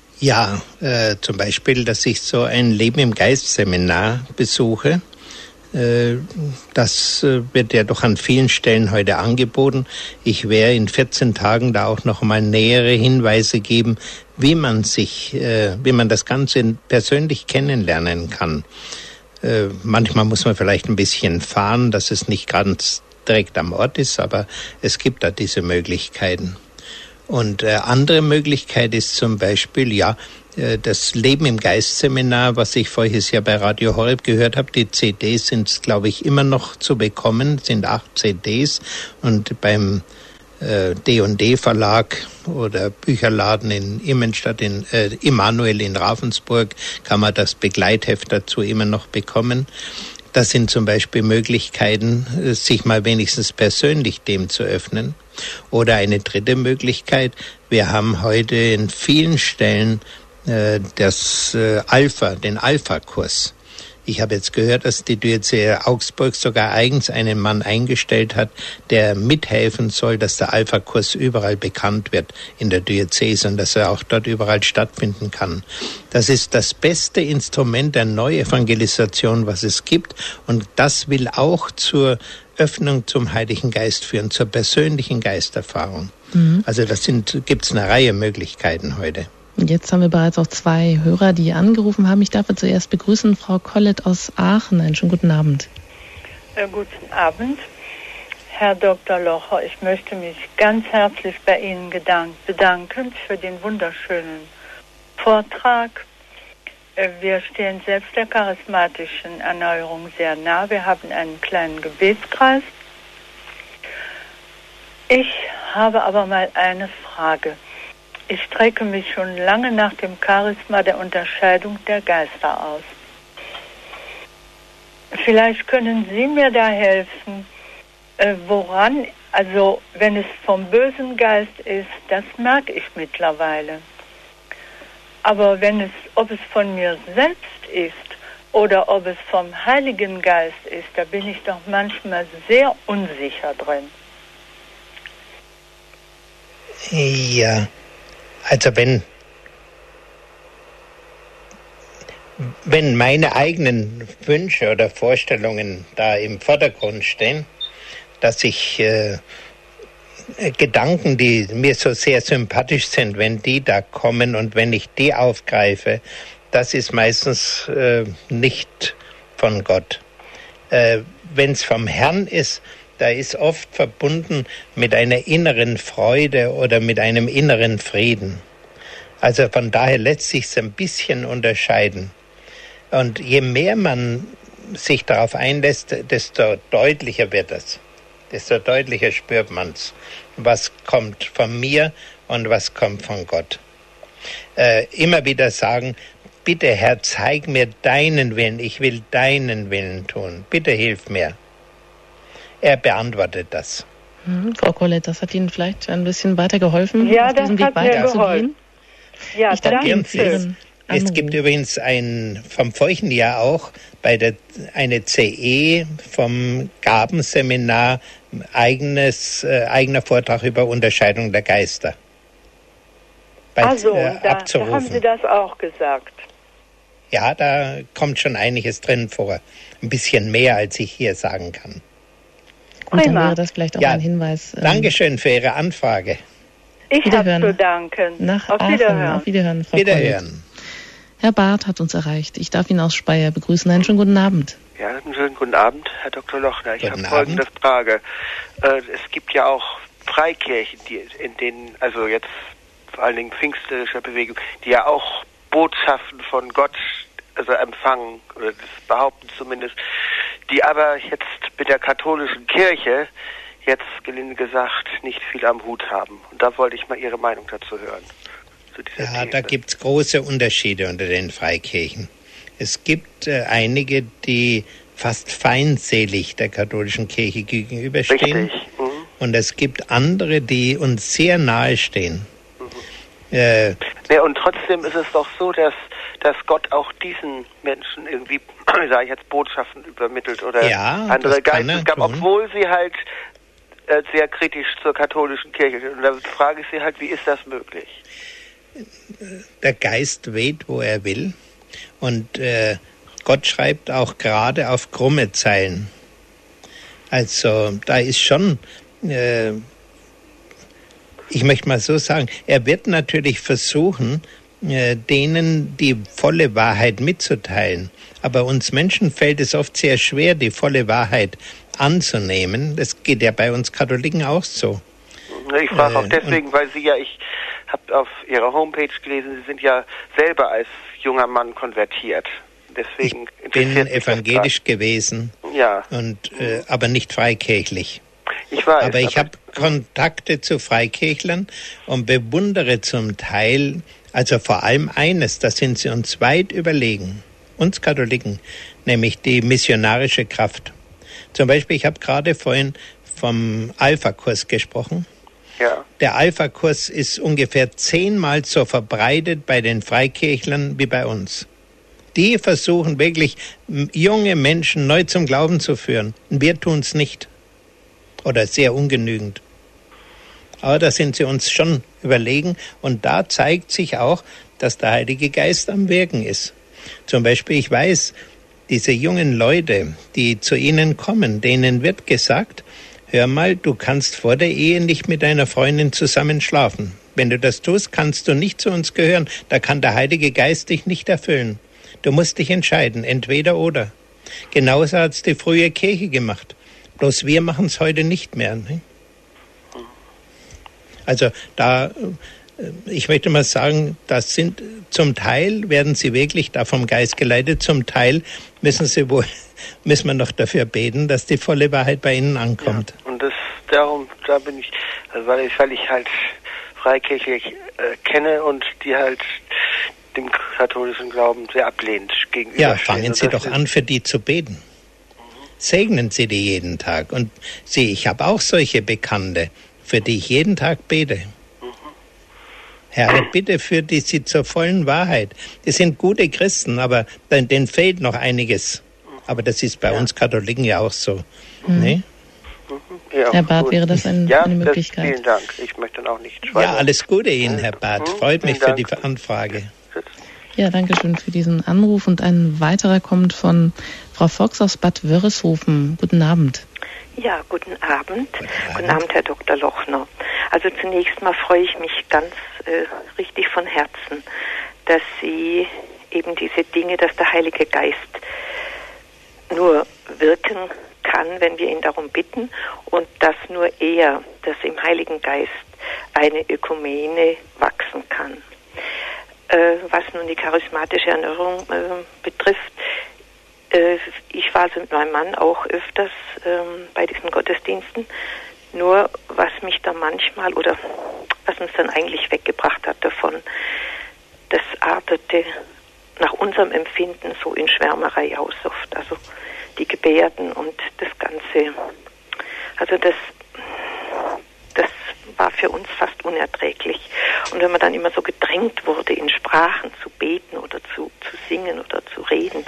Ja, äh, zum Beispiel, dass ich so ein Leben im Geist Seminar besuche, Das wird ja doch an vielen Stellen heute angeboten. Ich werde in vierzehn Tagen da auch noch mal nähere Hinweise geben, wie man sich, wie man das Ganze persönlich kennenlernen kann. Manchmal muss man vielleicht ein bisschen fahren, dass es nicht ganz direkt am Ort ist, aber es gibt da diese Möglichkeiten. Und äh, andere Möglichkeit ist zum Beispiel, ja, äh, das Leben im Geist-Seminar, was ich voriges Jahr bei Radio Horeb gehört habe. Die C Ds sind, glaube ich, immer noch zu bekommen, sind acht C Ds. Und beim äh, D und D Verlag oder Bücherladen in Immenstadt, in äh, Immanuel in Ravensburg, kann man das Begleitheft dazu immer noch bekommen. Das sind zum Beispiel Möglichkeiten, sich mal wenigstens persönlich dem zu öffnen. Oder eine dritte Möglichkeit, wir haben heute in vielen Stellen äh, das äh, Alpha, den Alpha-Kurs. Ich habe jetzt gehört, dass die Diözese Augsburg sogar eigens einen Mann eingestellt hat, der mithelfen soll, dass der Alpha-Kurs überall bekannt wird in der Diözese und dass er auch dort überall stattfinden kann. Das ist das beste Instrument der Neuevangelisation, was es gibt, und das will auch zur Öffnung zum Heiligen Geist führen, zur persönlichen Geisterfahrung. Mhm. Also das sind, gibt's eine Reihe Möglichkeiten heute. Jetzt haben wir bereits auch zwei Hörer, die angerufen haben. Ich darf zuerst begrüßen Frau Collett aus Aachen. Einen schönen guten Abend. Äh, guten Abend, Herr Doktor Locher. Ich möchte mich ganz herzlich bei Ihnen bedanken für den wunderschönen Vortrag. Äh, wir stehen selbst der charismatischen Erneuerung sehr nah. Wir haben einen kleinen Gebetskreis. Ich habe aber mal eine Frage. Ich strecke mich schon lange nach dem Charisma der Unterscheidung der Geister aus. Vielleicht können Sie mir da helfen, äh, woran, also wenn es vom bösen Geist ist, das merke ich mittlerweile. Aber wenn es, ob es von mir selbst ist oder ob es vom Heiligen Geist ist, da bin ich doch manchmal sehr unsicher drin. Ja. Also wenn, wenn meine eigenen Wünsche oder Vorstellungen da im Vordergrund stehen, dass ich äh, Gedanken, die mir so sehr sympathisch sind, wenn die da kommen und wenn ich die aufgreife, das ist meistens äh, nicht von Gott. Äh, wenn es vom Herrn ist, da ist oft verbunden mit einer inneren Freude oder mit einem inneren Frieden. Also von daher lässt sich es ein bisschen unterscheiden. Und je mehr man sich darauf einlässt, desto deutlicher wird es. Desto deutlicher spürt man es, was kommt von mir und was kommt von Gott. Äh, immer wieder sagen, bitte Herr, zeig mir deinen Willen, ich will deinen Willen tun. Bitte hilf mir. Er beantwortet das. Hm, Frau Collett, das hat Ihnen vielleicht ein bisschen weitergeholfen, ja, auf diesem Weg weiterzugehen? Ja, ich danke Ihnen für Ihren Anruf. Es gibt übrigens ein, vom vorigen Jahr auch bei der, eine C E vom Gabenseminar, eigenes, äh, eigener Vortrag über Unterscheidung der Geister. Bei, also, äh, da, abzurufen. da haben Sie das auch gesagt. Ja, da kommt schon einiges drin vor. Ein bisschen mehr, als ich hier sagen kann. Und dann wäre das vielleicht auch ja, ein Hinweis. Ähm, Dankeschön für Ihre Anfrage. Ich habe zu danken. Nach Auf Aachen. Wiederhören. Auf Wiederhören, Frau Wiederhören. Collett. Herr Barth hat uns erreicht. Ich darf ihn aus Speyer begrüßen. Einen schönen guten Abend. Ja, einen schönen guten Abend, Herr Doktor Lochner. Ich habe Abend. folgende Frage. Äh, es gibt ja auch Freikirchen, die, in denen, also jetzt vor allen Dingen pfingstlerischer Bewegung, die ja auch Botschaften von Gott also empfangen, oder das behaupten zumindest, die aber jetzt mit der katholischen Kirche jetzt, gelinde gesagt, nicht viel am Hut haben. Und da wollte ich mal Ihre Meinung dazu hören. Zu dieser ja, These. Da gibt es große Unterschiede unter den Freikirchen. Es gibt äh, einige, die fast feindselig der katholischen Kirche gegenüberstehen. Richtig. Mhm. Und es gibt andere, die uns sehr nahe stehen. Mhm. Äh, ja, und trotzdem ist es doch so, dass dass Gott auch diesen Menschen irgendwie, sage ich jetzt, Botschaften übermittelt oder ja, andere Geistesgaben, tun. obwohl sie halt äh, sehr kritisch zur katholischen Kirche sind. Und da frage ich Sie halt, wie ist das möglich? Der Geist weht, wo er will. Und äh, Gott schreibt auch gerade auf krumme Zeilen. Also da ist schon, äh, ich möchte mal so sagen, er wird natürlich versuchen, äh, denen die volle Wahrheit mitzuteilen. Aber uns Menschen fällt es oft sehr schwer, die volle Wahrheit anzunehmen. Das geht ja bei uns Katholiken auch so. Ich frage auch Äh, deswegen, weil Sie ja, ich habe auf Ihrer Homepage gelesen, Sie sind ja selber als junger Mann konvertiert. Deswegen Ich bin interessiert mich evangelisch das gewesen, gerade. Ja, und, äh, aber nicht freikirchlich. ich weiß. Aber ich habe Kontakte zu Freikirchlern und bewundere zum Teil, also vor allem eines, da sind sie uns weit überlegen, uns Katholiken, nämlich die missionarische Kraft. Zum Beispiel, ich habe gerade vorhin vom Alpha-Kurs gesprochen. Ja. Der Alpha-Kurs ist ungefähr zehnmal so verbreitet bei den Freikirchlern wie bei uns. Die versuchen wirklich, junge Menschen neu zum Glauben zu führen. Und wir tun es nicht. Oder sehr ungenügend. Aber da sind sie uns schon überlegen. Und da zeigt sich auch, dass der Heilige Geist am Wirken ist. Zum Beispiel, ich weiß, diese jungen Leute, die zu ihnen kommen, denen wird gesagt, hör mal, du kannst vor der Ehe nicht mit deiner Freundin zusammen schlafen. Wenn du das tust, kannst du nicht zu uns gehören. Da kann der Heilige Geist dich nicht erfüllen. Du musst dich entscheiden, entweder oder. Genauso hat es die frühe Kirche gemacht. Bloß wir machen es heute nicht mehr. Ne? Also da, ich möchte mal sagen, das sind, zum Teil werden sie wirklich da vom Geist geleitet, zum Teil müssen sie wohl, müssen wir noch dafür beten, dass die volle Wahrheit bei ihnen ankommt. Ja, und das, darum, da bin ich, also weil ich, weil ich halt freikirchlich äh, kenne und die halt dem katholischen Glauben sehr ablehnend gegenüberstehen. Ja, fangen Sie doch an, für die zu beten. Segnen Sie die jeden Tag. Und Sie, ich habe auch solche Bekannte, für die ich jeden Tag bete. Mhm. Herr, bitte führt die sie zur vollen Wahrheit. Die sind gute Christen, aber denen fehlt noch einiges. Aber das ist bei ja. uns Katholiken ja auch so. Mhm. Ne? Ja, Herr Barth, gut. Wäre das ein, ja, eine Möglichkeit? Das, vielen Dank. Ich möchte dann auch nicht schweigen. Ja, alles Gute Ihnen, Herr Barth. Freut mich für die Anfrage. Ja, danke schön für diesen Anruf. Und ein weiterer kommt von Frau Fox aus Bad Wörishofen. Guten Abend. Ja, guten Abend. Guten Abend, guten Abend Herr Doktor Lochner. Also zunächst mal freue ich mich ganz äh, richtig von Herzen, dass Sie eben diese Dinge, dass der Heilige Geist nur wirken kann, wenn wir ihn darum bitten, und dass nur er, dass im Heiligen Geist eine Ökumene wachsen kann. Äh, was nun die charismatische Erneuerung äh, betrifft, äh, ich war also mit meinem Mann auch öfters äh, bei diesen Gottesdiensten, nur was mich da manchmal oder was uns dann eigentlich weggebracht hat davon, das artete nach unserem Empfinden so in Schwärmerei aus oft, also die Gebärden und das Ganze, also das das war für uns fast unerträglich. Und wenn man dann immer so gedrängt wurde, in Sprachen zu beten oder zu, zu singen oder zu reden,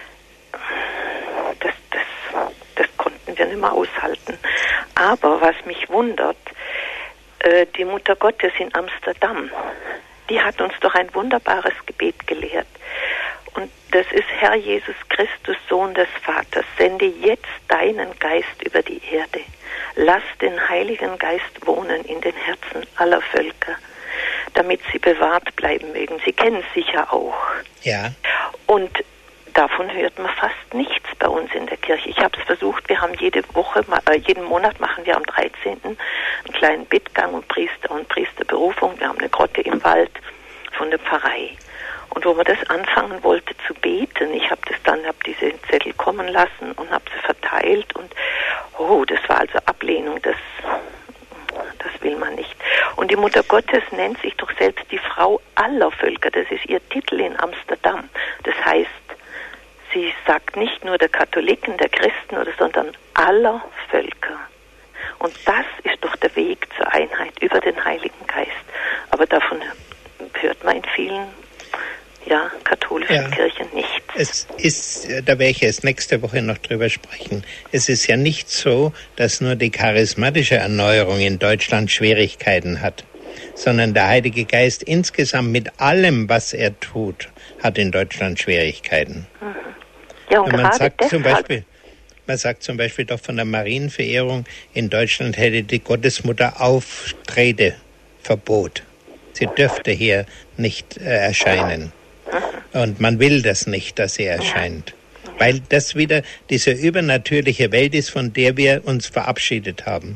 das, das, das konnten wir nicht mehr aushalten. Aber was mich wundert, äh, die Mutter Gottes in Amsterdam, die hat uns doch ein wunderbares Gebet gelehrt. Und das ist: Herr Jesus Christus, Sohn des Vaters, sende jetzt deinen Geist über die Erde. Lass den Heiligen Geist wohnen in den Herzen aller Völker, damit sie bewahrt bleiben mögen. Sie kennen es sicher auch. Ja. Und davon hört man fast nichts bei uns in der Kirche. Ich habe es versucht, wir haben jede Woche, äh, jeden Monat machen wir am dreizehnten einen kleinen Bittgang und Priester und Priesterberufung. Wir haben eine Grotte im Wald von der Pfarrei. Und wo man das anfangen wollte zu beten, ich habe das dann, habe diese Zettel kommen lassen und habe sie verteilt und oh, das war also Ablehnung, das, das will man nicht. Und die Mutter Gottes nennt sich doch selbst die Frau aller Völker, das ist ihr Titel in Amsterdam. Das heißt, sie sagt nicht nur der Katholiken, der Christen, oder, sondern aller Völker. Und das ist doch der Weg zur Einheit über den Heiligen Geist. Aber davon hört man in vielen ja, katholischen ja. Kirchen nicht. Es ist, da werde ich jetzt nächste Woche noch drüber sprechen. Es ist ja nicht so, dass nur die charismatische Erneuerung in Deutschland Schwierigkeiten hat, sondern der Heilige Geist insgesamt mit allem, was er tut, hat in Deutschland Schwierigkeiten. Mhm. Ja, und man gerade sagt deshalb, zum Beispiel, man sagt zum Beispiel doch von der Marienverehrung, in Deutschland hätte die Gottesmutter Auftreteverbot. Sie dürfte hier nicht äh, erscheinen. Und man will das nicht, dass sie erscheint. Weil das wieder diese übernatürliche Welt ist, von der wir uns verabschiedet haben.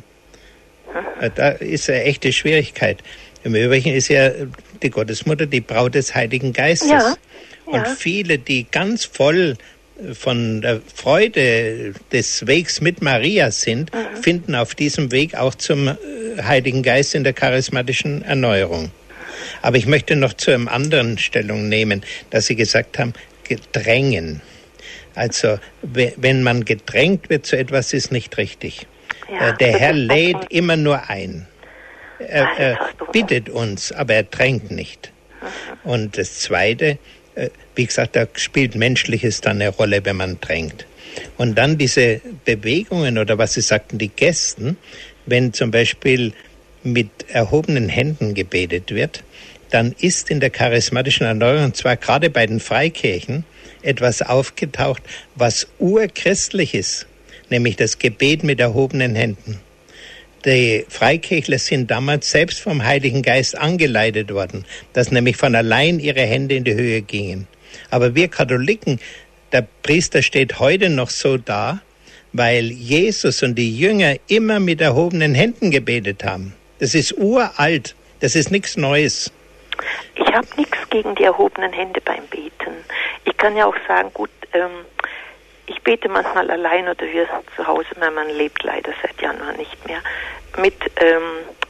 Da ist eine echte Schwierigkeit. Im Übrigen ist ja die Gottesmutter die Braut des Heiligen Geistes. Ja, ja. Und viele, die ganz voll von der Freude des Wegs mit Maria sind, mhm. finden auf diesem Weg auch zum Heiligen Geist in der charismatischen Erneuerung. Aber ich möchte noch zu einem anderen Stellung nehmen, dass Sie gesagt haben, drängen. Also wenn man gedrängt wird zu etwas, ist nicht richtig. Ja, der Herr lädt immer nur ein. Er, er bittet uns, aber er drängt nicht. Mhm. Und das Zweite, wie gesagt, da spielt Menschliches dann eine Rolle, wenn man drängt. Und dann diese Bewegungen oder was Sie sagten, die Gesten, wenn zum Beispiel mit erhobenen Händen gebetet wird, dann ist in der charismatischen Erneuerung, und zwar gerade bei den Freikirchen, etwas aufgetaucht, was urchristlich ist, nämlich das Gebet mit erhobenen Händen. Die Freikirchler sind damals selbst vom Heiligen Geist angeleitet worden, dass nämlich von allein ihre Hände in die Höhe gingen. Aber wir Katholiken, der Priester steht heute noch so da, weil Jesus und die Jünger immer mit erhobenen Händen gebetet haben. Das ist uralt, das ist nichts Neues. Ich habe nichts gegen die erhobenen Hände beim Beten. Ich kann ja auch sagen, gut, ähm, ich bete manchmal allein oder wir zu Hause, mein Mann lebt leider seit Januar nicht mehr, mit, ähm,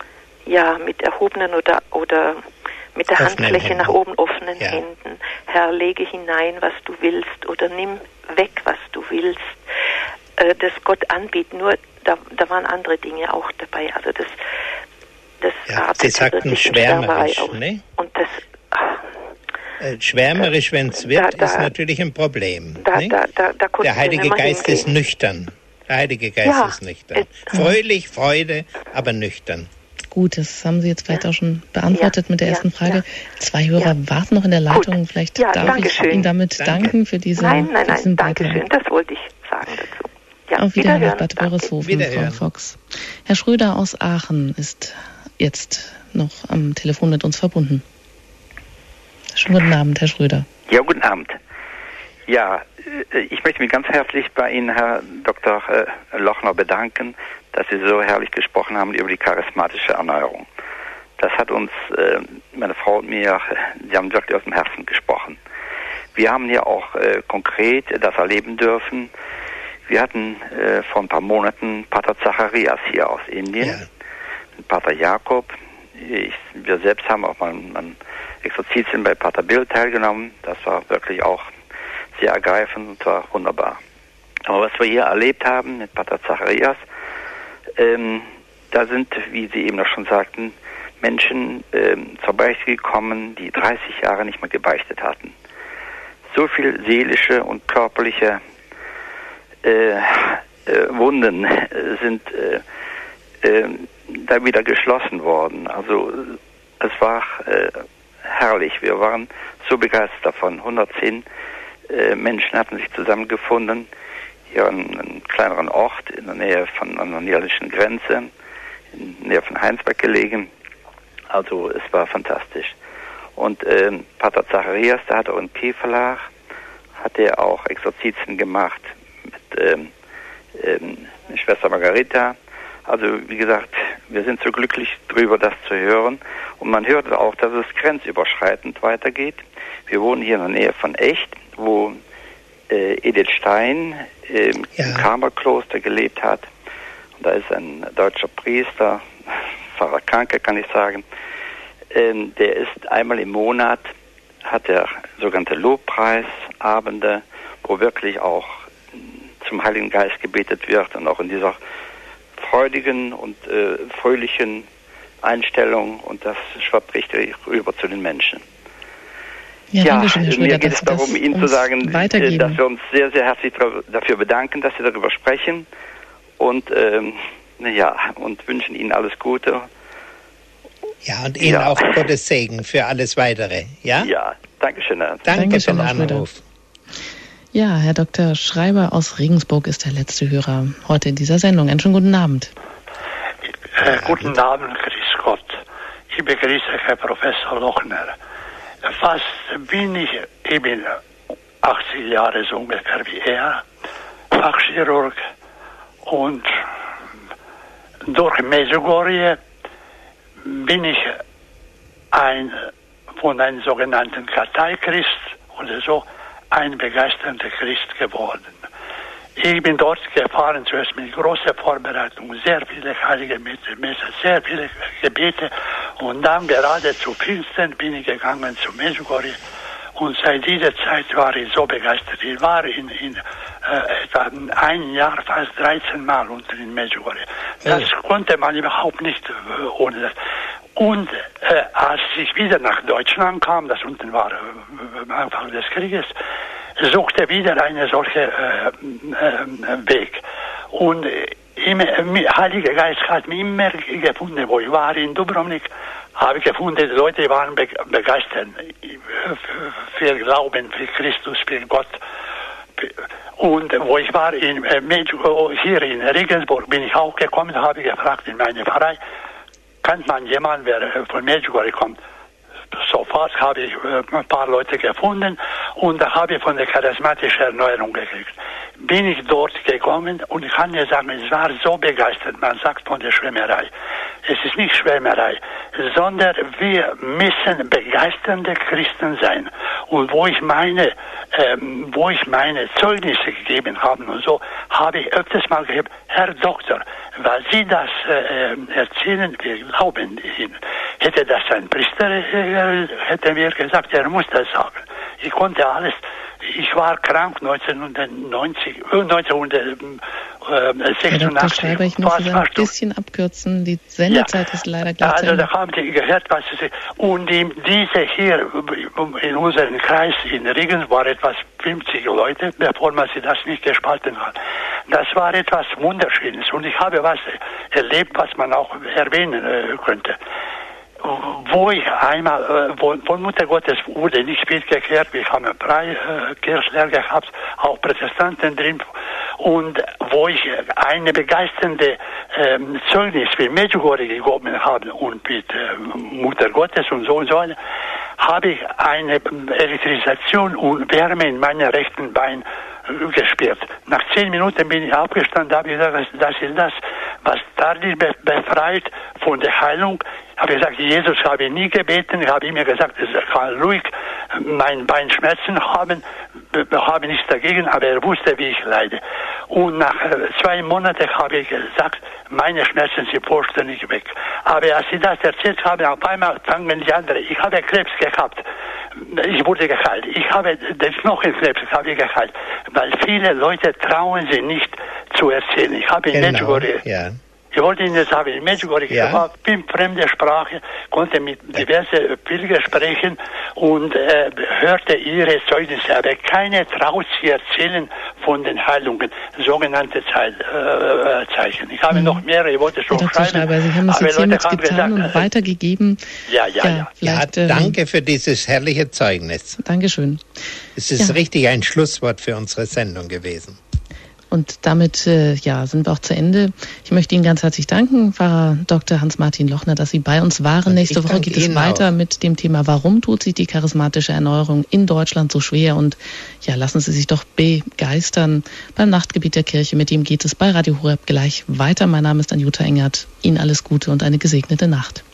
ja, mit erhobenen oder, oder mit der offenen Handfläche Händen. Nach oben offenen ja. Händen. Herr, lege hinein, was du willst oder nimm weg, was du willst. Äh, das Gott anbieten, nur da, da waren andere Dinge auch dabei. Also das, das ja, Sie sagten schwärmerisch, ne? Und das... Ach, Äh, schwärmerisch, wenn es wird, da, da, ist natürlich ein Problem. Da, da, da, da der Heilige Geist hingehen. Ist nüchtern. Der Heilige Geist ja, ist nüchtern. Es, Fröhlich, Freude, aber nüchtern. Gut, das haben Sie jetzt vielleicht ja. auch schon beantwortet ja. mit der ersten Frage. Ja. Zwei Hörer ja. warten noch in der Leitung. Gut. Vielleicht ja, darf ich schön. Ihnen damit Danke. danken für diese Nein, nein, nein, danke Beitrag. schön. Das wollte ich sagen dazu. Ja, Auf Wiederhören, Wiederhören. Bad Wörishofen, Frau Fox. Herr Schröder aus Aachen ist jetzt noch am Telefon mit uns verbunden. Schönen guten Abend, Herr Schröder. Ja, guten Abend. Ja, ich möchte mich ganz herzlich bei Ihnen, Herr Doktor Lochner, bedanken, dass Sie so herrlich gesprochen haben über die charismatische Erneuerung. Das hat uns, meine Frau und mir, Sie haben wirklich aus dem Herzen gesprochen. Wir haben ja auch konkret das erleben dürfen. Wir hatten vor ein paar Monaten Pater Zacharias hier aus Indien, ja. Pater Jakob. Ich, wir selbst haben auch mal ein Exerzitien bei Pater Bill teilgenommen. Das war wirklich auch sehr ergreifend und war wunderbar. Aber was wir hier erlebt haben mit Pater Zacharias, ähm, da sind, wie Sie eben noch schon sagten, Menschen ähm, zur Beichte gekommen, die dreißig Jahre nicht mehr gebeichtet hatten. So viel seelische und körperliche äh, äh, Wunden äh, sind äh, äh, da wieder geschlossen worden. Also es war äh, herrlich. Wir waren so begeistert davon. hundertzehn äh, Menschen hatten sich zusammengefunden, hier an einem kleineren Ort in der Nähe von an der niederländischen Grenze, in der Nähe von Heinsberg gelegen. Also es war fantastisch. Und äh, Pater Zacharias, der hat auch in Kevelar, hat er auch Exerzitien gemacht mit ähm, ähm, Schwester Margarita. Also wie gesagt, wir sind so glücklich drüber, das zu hören. Und man hört auch, dass es grenzüberschreitend weitergeht. Wir wohnen hier in der Nähe von Echt, wo äh, Edith Stein äh, ja. im Karmelkloster gelebt hat. Und da ist ein deutscher Priester, Pfarrer Kanke kann ich sagen, ähm, der ist einmal im Monat, hat er sogenannte Lobpreisabende, wo wirklich auch zum Heiligen Geist gebetet wird und auch in dieser freudigen und äh, fröhlichen Einstellung, und das schwappt richtig rüber zu den Menschen. Ja, ja schön, Schröder, mir geht es darum, Ihnen zu sagen, äh, dass wir uns sehr, sehr herzlich dafür bedanken, dass Sie darüber sprechen und ähm, ja, und wünschen Ihnen alles Gute. Ja, und Ihnen ja. auch Gottes Segen für alles Weitere. Ja, ja, danke schön. Danke für den Anruf. Ja, Herr Doktor Schreiber aus Regensburg ist der letzte Hörer heute in dieser Sendung. Einen schönen guten Abend. Äh, guten Abend, grüß Gott. Ich begrüße Herr Professor Lochner. Fast bin ich eben achtzig Jahre so ungefähr wie er, Fachchirurg, und durch Medjugorje bin ich ein von einem sogenannten Karteichrist oder so ein begeisterter Christ geworden. Ich bin dort gefahren, zuerst mit großer Vorbereitung, sehr viele heilige Messen, sehr viele Gebete, und dann gerade zu Pfingsten bin ich gegangen zu Medjugorje, und seit dieser Zeit war ich so begeistert. Ich war in, in äh, etwa ein Jahr fast dreizehn Mal unten in Medjugorje. Das ja. konnte man überhaupt nicht äh, ohne das. Und äh, als ich wieder nach Deutschland kam, das unten war äh, am Anfang des Krieges, suchte wieder eine solche äh, äh, Weg. Und äh, der Heilige Geist hat mich immer gefunden, wo ich war in Dubrovnik, habe ich gefunden, die Leute waren be begeistert für Glauben, für Christus, für Gott. Und wo ich war, in, äh, hier in Regensburg, bin ich auch gekommen, habe ich gefragt in meine Pfarrei, kennt man jemanden, wer von Medjugorje kommt? Sofort habe ich äh, ein paar Leute gefunden, und da habe ich von der charismatischen Erneuerung gekriegt. Bin ich dort gekommen, und ich kann dir sagen, es war so begeistert, man sagt von der Schwärmerei. Es ist nicht Schwärmerei, sondern wir müssen begeisternde Christen sein. Und wo ich meine, ähm, wo ich meine Zeugnisse gegeben habe und so, habe ich öfters mal gesagt, Herr Doktor, weil Sie das äh, erzählen, wir glauben Ihnen. Hätte das ein Priester, äh, hätte mir gesagt, er muss das sagen. Ich konnte alles. Ich war krank neunzehnhundertneunzig, neunzehnhundertsechsundachtzig. Herr Doktor Schreiber, ich muss Sie ein bisschen abkürzen. Die Sendezeit ja. ist leider gleich Also da haben Sie gehört, was Sie sagen. Und die, diese hier in unserem Kreis in Regensburg war etwas fünfzig Leute, bevor man sie das nicht gespalten hat. Das war etwas Wunderschönes. Und ich habe was erlebt, was man auch erwähnen äh, könnte. Wo ich einmal, äh, wo, von Mutter Gottes wurde nicht viel geklärt, wir haben drei äh, Kirchlehrer gehabt, auch Protestanten drin, und wo ich eine begeisternde äh, Zeugnis für Medjugorje gegeben habe und mit äh, Mutter Gottes und so und so, habe ich eine Elektrisation und Wärme in meinem rechten Bein äh, gespürt. Nach zehn Minuten bin ich aufgestanden, habe gesagt, das ist das, was dadurch befreit von der Heilung. Ich habe gesagt, Jesus habe ich nie gebeten, ich habe ihm gesagt, er kann ruhig mein Bein Schmerzen haben, habe nichts dagegen, aber er wusste, wie ich leide. Und nach zwei Monaten habe ich gesagt, meine Schmerzen sind vollständig weg. Aber als ich das erzählt habe, auf einmal fangen die anderen, ich habe Krebs gehabt, ich wurde geheilt, ich habe den Knochenkrebs habe ich geheilt, weil viele Leute trauen sich nicht zu erzählen. Ich habe in genau, Medjugorje ja. Ich wollte Ihnen sagen, in Medjugorje, ja. ich war fünf fremde Sprache, konnte mit diversen Pilger sprechen und äh, hörte ihre Zeugnisse, aber keine traut sie erzählen von den Heilungen, sogenannte Zeit, äh, Zeichen. Ich habe mhm. noch mehrere, ich wollte schon Herr Doktor schreiben. Schreiber, Sie haben es jetzt hiermit getan gesagt, und weitergegeben. Ja, ja, ja. Ja, ja danke für dieses herrliche Zeugnis. Dankeschön. Es ist ja. richtig ein Schlusswort für unsere Sendung gewesen. Und damit äh, ja, sind wir auch zu Ende. Ich möchte Ihnen ganz herzlich danken, Pfarrer Doktor Hans-Martin Lochner, dass Sie bei uns waren. Und nächste Woche geht es weiter auch. mit dem Thema, warum tut sich die charismatische Erneuerung in Deutschland so schwer? Und ja, lassen Sie sich doch begeistern beim Nachtgebet der Kirche. Mit dem geht es bei Radio Horeb gleich weiter. Mein Name ist Anjuta Engert. Ihnen alles Gute und eine gesegnete Nacht.